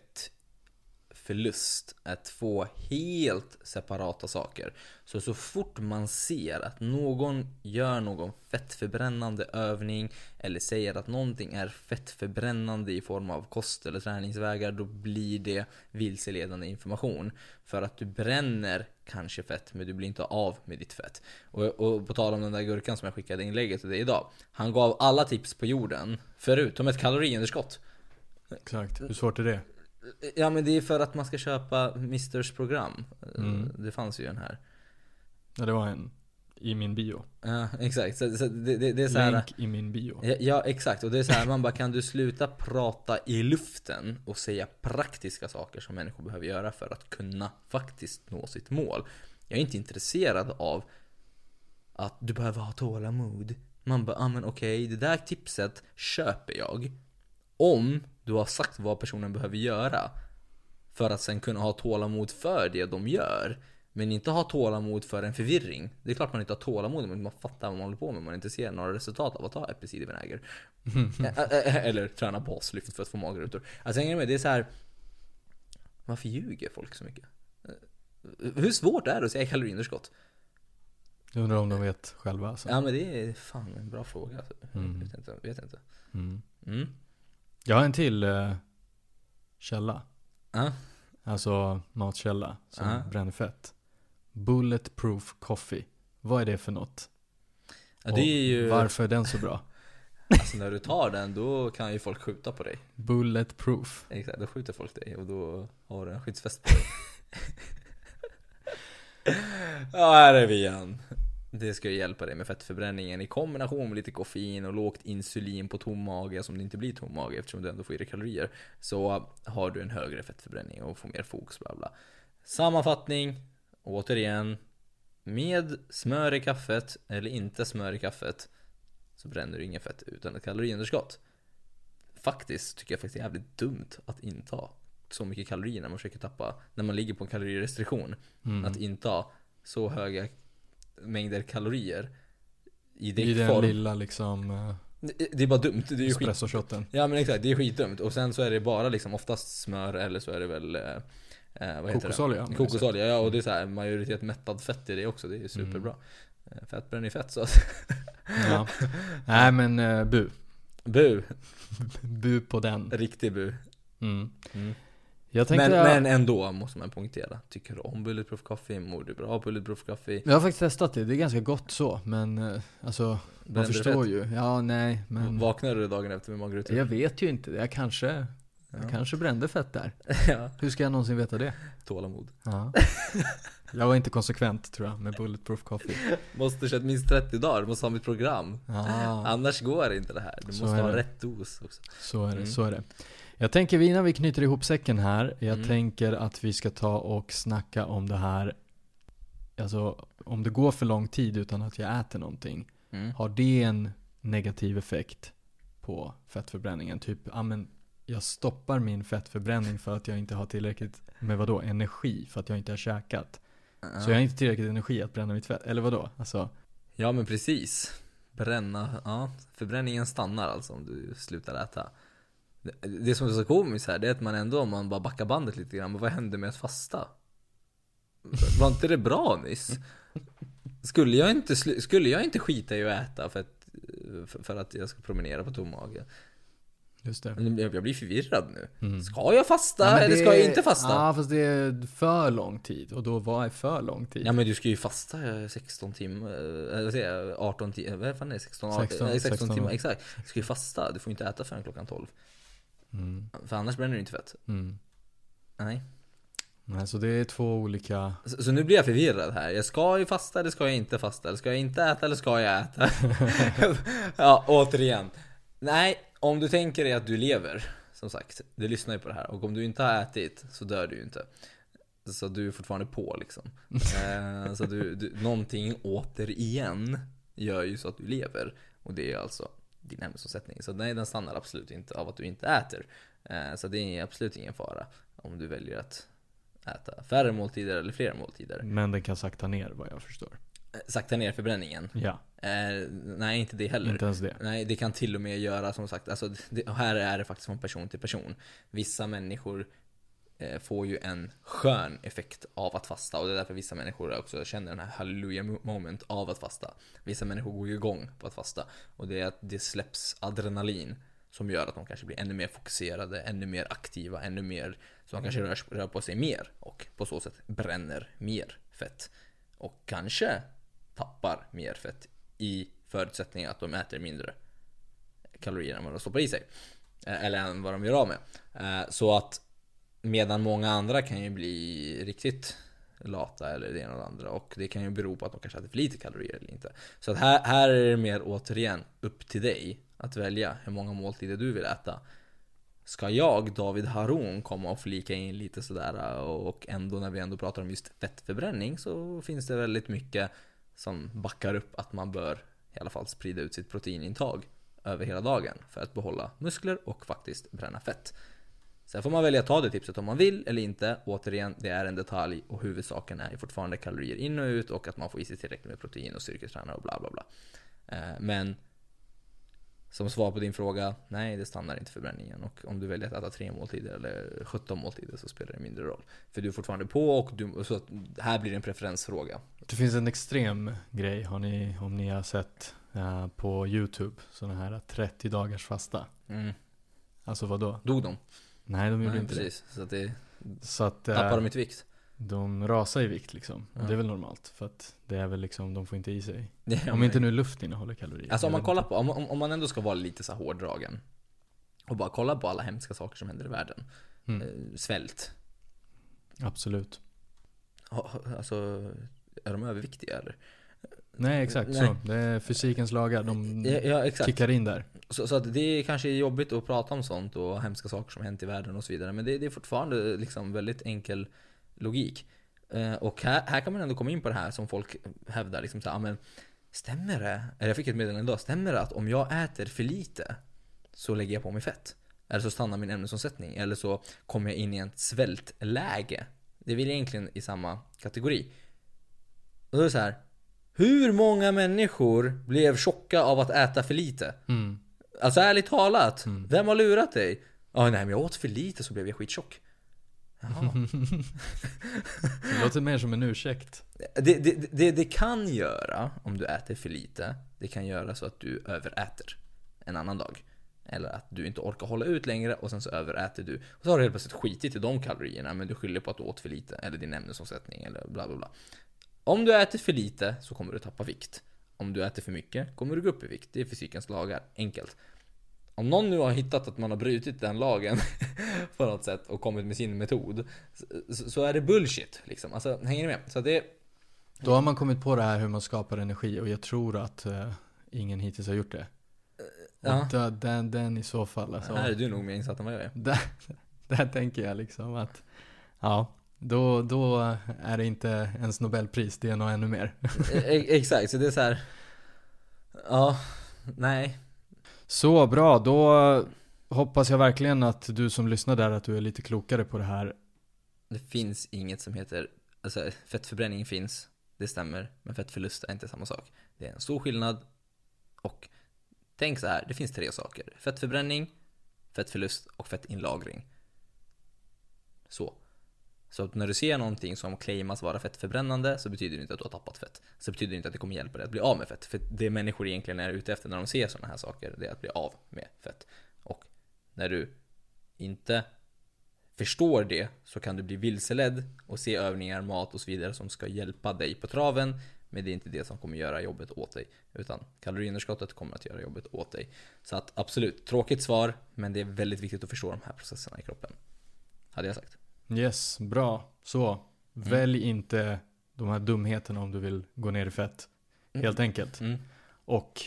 fettförlust är två helt separata saker. Så så fort man ser att någon gör någon fettförbrännande övning eller säger att någonting är fettförbrännande i form av kost eller träningsvägar, då blir det vilseledande information. För att du bränner kanske fett, men du blir inte av med ditt fett. Och, och på tal om den där gurkan som jag skickade inlägget till dig idag, han gav alla tips på jorden förutom ett kaloriunderskott. Exakt, hur svårt är det? Ja, men det är för att man ska köpa Misters program. mm. Det fanns ju en här. Ja, det var en i min bio. Ja, exakt. Så, så det, det, det är så här, länk i min bio. Ja, ja, exakt. Och det är så här, man bara, kan du sluta prata i luften och säga praktiska saker som människor behöver göra för att kunna faktiskt nå sitt mål. Jag är inte intresserad av att du behöver ha tålamod. Man bara, ah, men okej, okay, det där tipset köper jag om du har sagt vad personen behöver göra för att sen kunna ha tålamod för det de gör. Men inte ha tålamod för en förvirring. Det är klart man inte har tålamod, men man fattar vad man håller på med. Man inte ser några resultat av att ta äppelcidervinäger. Eller träna baslyft för att få magrutor. Alltså med, det är så här. Varför ljuger folk så mycket? Hur svårt är det att säga kaloriunderskott? Jag undrar om de vet själva alltså. Ja, men det är fan en bra fråga alltså. mm. Jag vet inte, vet inte. Mm. Mm. Jag har en till uh, källa. uh. Alltså matkälla som uh. bränner fett. Bulletproof coffee. Vad är det för något? Ja, det är ju... varför är den så bra? Alltså när du tar den, då kan ju folk skjuta på dig. Bulletproof. Exakt, då skjuter folk dig och då har du en skyddsväst på dig. Ja, här är vi igen. Det ska ju hjälpa dig med fettförbränningen i kombination med lite koffein och lågt insulin på tom mage, som det inte blir tom mage eftersom du ändå får i dig kalorier. Så har du en högre fettförbränning och får mer fokus, bla bla. Sammanfattning, återigen, med smör i kaffet eller inte smör i kaffet så bränner du ingen fett utan ett kaloriunderskott. Faktiskt tycker jag faktiskt är jävligt dumt att inta så mycket kalorier när man försöker tappa, när man ligger på en kalorirestriktion. Mm. Att inta så höga mängder kalorier i I drickform. den lilla liksom uh, det är bara dumt. Det är ju espresso-shotten. Ja men exakt, det är skitdumt. Och sen så är det bara liksom oftast smör eller så är det väl eh, vad heter kokosolja. det? Kokosolja, ja, och det är så här majoritet mättad fett i det också. Det är superbra. Mm. Fett bränner fett så att ja. Nej men uh, bu. Bu. Bu på den. Riktig bu. Mm. Mm. Jag tänkte men, jag... men ändå måste man poängtera. Tycker du om Bulletproof Coffee? Mår du bra av Bulletproof Coffee? Jag har faktiskt testat det. Det är ganska gott så. Men uh, alltså, man förstår ju. Ja, nej. Men... Vaknar du dagen efter med magrutor? Jag vet ju inte. Jag kanske, ja. jag kanske brände fett där. Ja. Hur ska jag någonsin veta det? Tålamod. Ja. Jag var inte konsekvent tror jag med Bulletproof Coffee. Måste köra minst trettio dagar, du måste ha mitt program. Ah. Annars går inte det här. Du Så måste ha det. rätt dos också. Så är det, Mm. så är det. Jag tänker innan vi knyter ihop säcken här. Jag Mm. tänker att vi ska ta och snacka om det här. Alltså om det går för lång tid utan att jag äter någonting. Mm. Har det en negativ effekt på fettförbränningen? Typ, ja men jag stoppar min fettförbränning för att jag inte har tillräckligt med vadå? Energi för att jag inte har käkat. Uh-huh. Så jag har inte tillräckligt energi att bränna mitt fett. Eller vadå? Alltså... Ja men precis. Bränna, ja. Förbränningen stannar alltså om du slutar äta. Det, det som är så komiskt här, det är att man ändå, om man bara backar bandet lite grann, men vad hände med att fasta? Var inte det bra nyss? Skulle jag inte, skulle jag inte skita i att äta för att, för att jag ska promenera på tom mage? Just det. Jag blir förvirrad nu. Mm. Ska jag fasta Ja, eller det, ska jag inte fasta? Ja, fast det är för lång tid. Och då, vad är för lång tid? Ja men du ska ju fasta sexton timmar, eller säga arton timmar, vad fan är det? sexton, sexton, sexton, sexton sexton timmar, exakt. Du ska ju fasta, du får inte äta förrän klockan tolv. Mm. För annars bränner du inte fett. Mm. Nej. Nej, så det är två olika... Så, så nu blir jag förvirrad här. Jag ska ju fasta eller ska jag inte fasta? Eller ska jag inte äta eller ska jag äta? Ja, återigen. Nej, om du tänker dig att du lever, som sagt, du lyssnar ju på det här. Och om du inte har ätit så dör du ju inte. Så du är fortfarande på liksom. eh, Så du, du, någonting återigen gör ju så att du lever. Och det är alltså din ämnesomsättning. Så nej, den stannar absolut inte av att du inte äter. eh, Så det är absolut ingen fara om du väljer att äta färre måltider eller fler måltider. Men den kan sakta ner vad jag förstår. Sakta ner förbränningen. Ja. Eh, nej, inte det heller. Inte ens det. Nej, det kan till och med göra som sagt, alltså, det, här är det faktiskt från person till person. Vissa människor eh, får ju en skön effekt av att fasta. Och det är därför vissa människor också känner den här halleluja moment av att fasta. Vissa människor går ju igång på att fasta. Och det är att det släpps adrenalin som gör att de kanske blir ännu mer fokuserade, ännu mer aktiva, ännu mer, så de kanske rör, rör på sig mer och på så sätt bränner mer fett. Och kanske tappar mer fett i förutsättning att de äter mindre kalorier än vad de stoppar i sig. Eller än vad de gör av med. Så att medan många andra kan ju bli riktigt lata eller det ena och det andra. Och det kan ju bero på att de kanske äter för lite kalorier eller inte. Så att här, här är det mer återigen upp till dig att välja hur många måltider du vill äta. Ska jag, David Haron, komma och flika in lite sådär, och ändå när vi ändå pratar om just fettförbränning så finns det väldigt mycket som backar upp att man bör i alla fall sprida ut sitt proteinintag över hela dagen för att behålla muskler och faktiskt bränna fett. Sen får man välja att ta det tipset om man vill eller inte. Återigen, det är en detalj och huvudsaken är fortfarande kalorier in och ut och att man får i sig tillräckligt med protein och styrketränar och bla bla bla. Men som svar på din fråga, nej, det stannar inte förbränningen. Och om du väljer att äta tre måltider eller sjutton måltider så spelar det mindre roll. För du är fortfarande på och du, så här blir det en preferensfråga. Det finns en extrem grej, har ni, om ni har sett uh, på YouTube, sådana här trettio dagars fasta. Mm. Alltså vad då? Dog de? Nej, de gjorde nej, inte precis. det. Så att det så att, uh, tappar de i vikt. De rasar i vikt liksom. Och ja. det är väl normalt. För att det är väl liksom, de får inte i sig. Ja, om inte nu luft innehåller kalorier. Alltså om man kollar på, om, om man ändå ska vara lite så här hårdragen och bara kolla på alla hemska saker som händer i världen. Mm. Eh, svält. Absolut. Alltså, är de överviktiga eller? Nej, exakt. Nej. Så. Det är fysikens lagar. De ja, ja, exakt. kickar in där. Så, så att det är kanske jobbigt att prata om sånt och hemska saker som hänt i världen och så vidare. Men det, det är fortfarande liksom väldigt enkel logik. Eh, och här, här kan man ändå komma in på det här som folk hävdar. Liksom så här, men stämmer det? Eller jag fick ett meddelande idag. Stämmer det att om jag äter för lite så lägger jag på mig fett? Eller så stannar min ämnesomsättning? Eller så kommer jag in i en svältläge? Det vill egentligen i samma kategori. Och då är det så här. Hur många människor blev tjocka av att äta för lite? Mm. Alltså ärligt talat, Mm. vem har lurat dig? Ja, nej men jag åt för lite så blev jag skittjock. Jaha. Det låter mer som en ursäkt. Det, det, det, det kan göra, om du äter för lite, det kan göra så att du överäter en annan dag. Eller att du inte orkar hålla ut längre och sen så överäter du. Och så har du helt plötsligt skitit i de kalorierna, men du skyller på att du åt för lite. Eller din ämnesomsättning eller bla bla bla. Om du äter för lite så kommer du tappa vikt. Om du äter för mycket kommer du gå upp i vikt. Det är fysikens lagar, enkelt. Om någon nu har hittat att man har brutit den lagen på något sätt och kommit med sin metod, så, så är det bullshit liksom. Alltså, hänger ni med? Så det... Då har man kommit på det här hur man skapar energi, och jag tror att uh, ingen hittills har gjort det. Ja. Och då, den, den i så fall alltså, här är du nog mer insatt än vad jag är. där, där tänker jag liksom att ja, då, då är det inte ens Nobelpris, det är nog ännu mer. Exakt, så det är så här. Ja, nej. Så bra, då hoppas jag verkligen att du som lyssnar där, att du är lite klokare på det här. Det finns inget som heter, alltså fettförbränning finns, det stämmer, men fettförlust är inte samma sak. Det är en stor skillnad. Och tänk så här, det finns tre saker: fettförbränning, fettförlust och fettinlagring. Så. Så att när du ser någonting som claimas vara fettförbrännande, så betyder det inte att du har tappat fett. Så betyder det inte att det kommer hjälpa dig att bli av med fett. För det människor egentligen är ute efter när de ser sådana här saker, det är att bli av med fett. Och när du inte förstår det, så kan du bli vilseledd och se övningar, mat och så vidare som ska hjälpa dig på traven. Men det är inte det som kommer göra jobbet åt dig, utan kaloriunderskottet kommer att göra jobbet åt dig. Så att absolut, tråkigt svar, men det är väldigt viktigt att förstå de här processerna i kroppen, hade jag sagt. Yes, bra. Så, mm. välj inte de här dumheterna om du vill gå ner i fett. Helt mm. enkelt. Mm. Och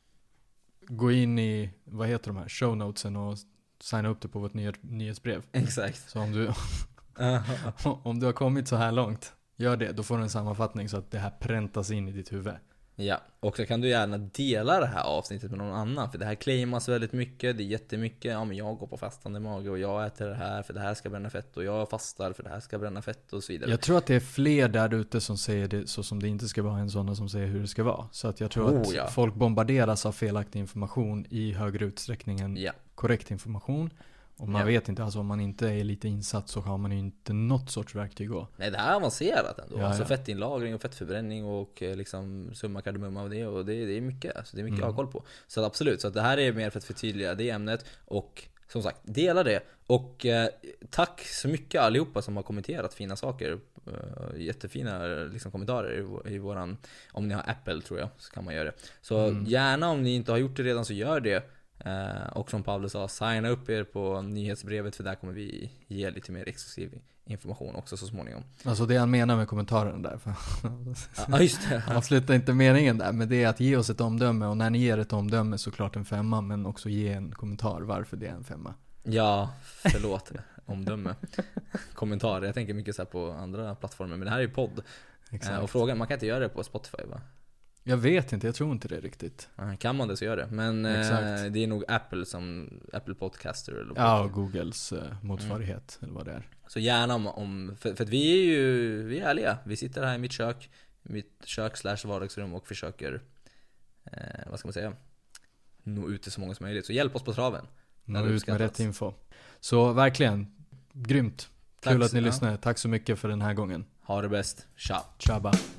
gå in i, vad heter de här, show notesen och signa upp det på vårt nyhet, nyhetsbrev. Exakt. Så om du, om du har kommit så här långt, gör det. Då får du en sammanfattning så att det här präntas in i ditt huvud. Ja, och så kan du gärna dela det här avsnittet med någon annan. För det här claimas väldigt mycket. Det är jättemycket, ja men jag går på fastande mage och jag äter det här för det här ska bränna fett. Och jag fastar för det här ska bränna fett och så vidare. Jag tror att det är fler där ute som säger det så som det inte ska vara, än sådana som säger hur det ska vara. Så att jag tror oh, att ja. folk bombarderas av felaktig information i högre utsträckning än ja. korrekt information. Och man ja. vet inte, alltså om man inte är lite insatt så har man ju inte något sorts verktyg då. Nej, det här är avancerat ändå. Ja, alltså ja. fettinlagring och fettförbränning och liksom summa kardemumma av det. Och det, det är mycket, alltså det är mycket mm. att ha koll på. Så absolut, så att det här är mer för att förtydliga det ämnet. Och som sagt, dela det. Och eh, tack så mycket allihopa som har kommenterat fina saker. Uh, jättefina liksom, kommentarer i, i våran, om ni har Apple tror jag, så kan man göra det. Så mm. gärna om ni inte har gjort det redan, så gör det. Uh, och som Pavle sa, signa upp er på nyhetsbrevet, för där kommer vi ge lite mer exklusiv information också så småningom. Alltså det han menar med kommentaren där, ja just det. Han slutar inte meningen där, men det är att ge oss ett omdöme. Och när ni ger ett omdöme, såklart en femma, men också ge en kommentar varför det är en femma. Ja, förlåt. Omdöme. Kommentarer, jag tänker mycket så här på andra plattformar, men det här är ju podd. Uh, och frågan, man kan inte göra det på Spotify va? Jag vet inte, jag tror inte det riktigt. Kan man det så gör det. Men eh, det är nog Apple som Apple Podcaster eller ja, och Googles eh, motsvarighet mm. eller vad det är. Så gärna om, om för, för att vi är ju vi är ärliga. Vi sitter här i mitt kök, mitt kök slash vardagsrum och försöker eh, vad ska man säga, nå ut till så många som möjligt. Så hjälp oss på traven. Nå ut med rätt info. Så verkligen, grymt. Kul Tack, att ni ja. lyssnade. Tack så mycket för den här gången. Ha det bäst. Ciao. Ciao.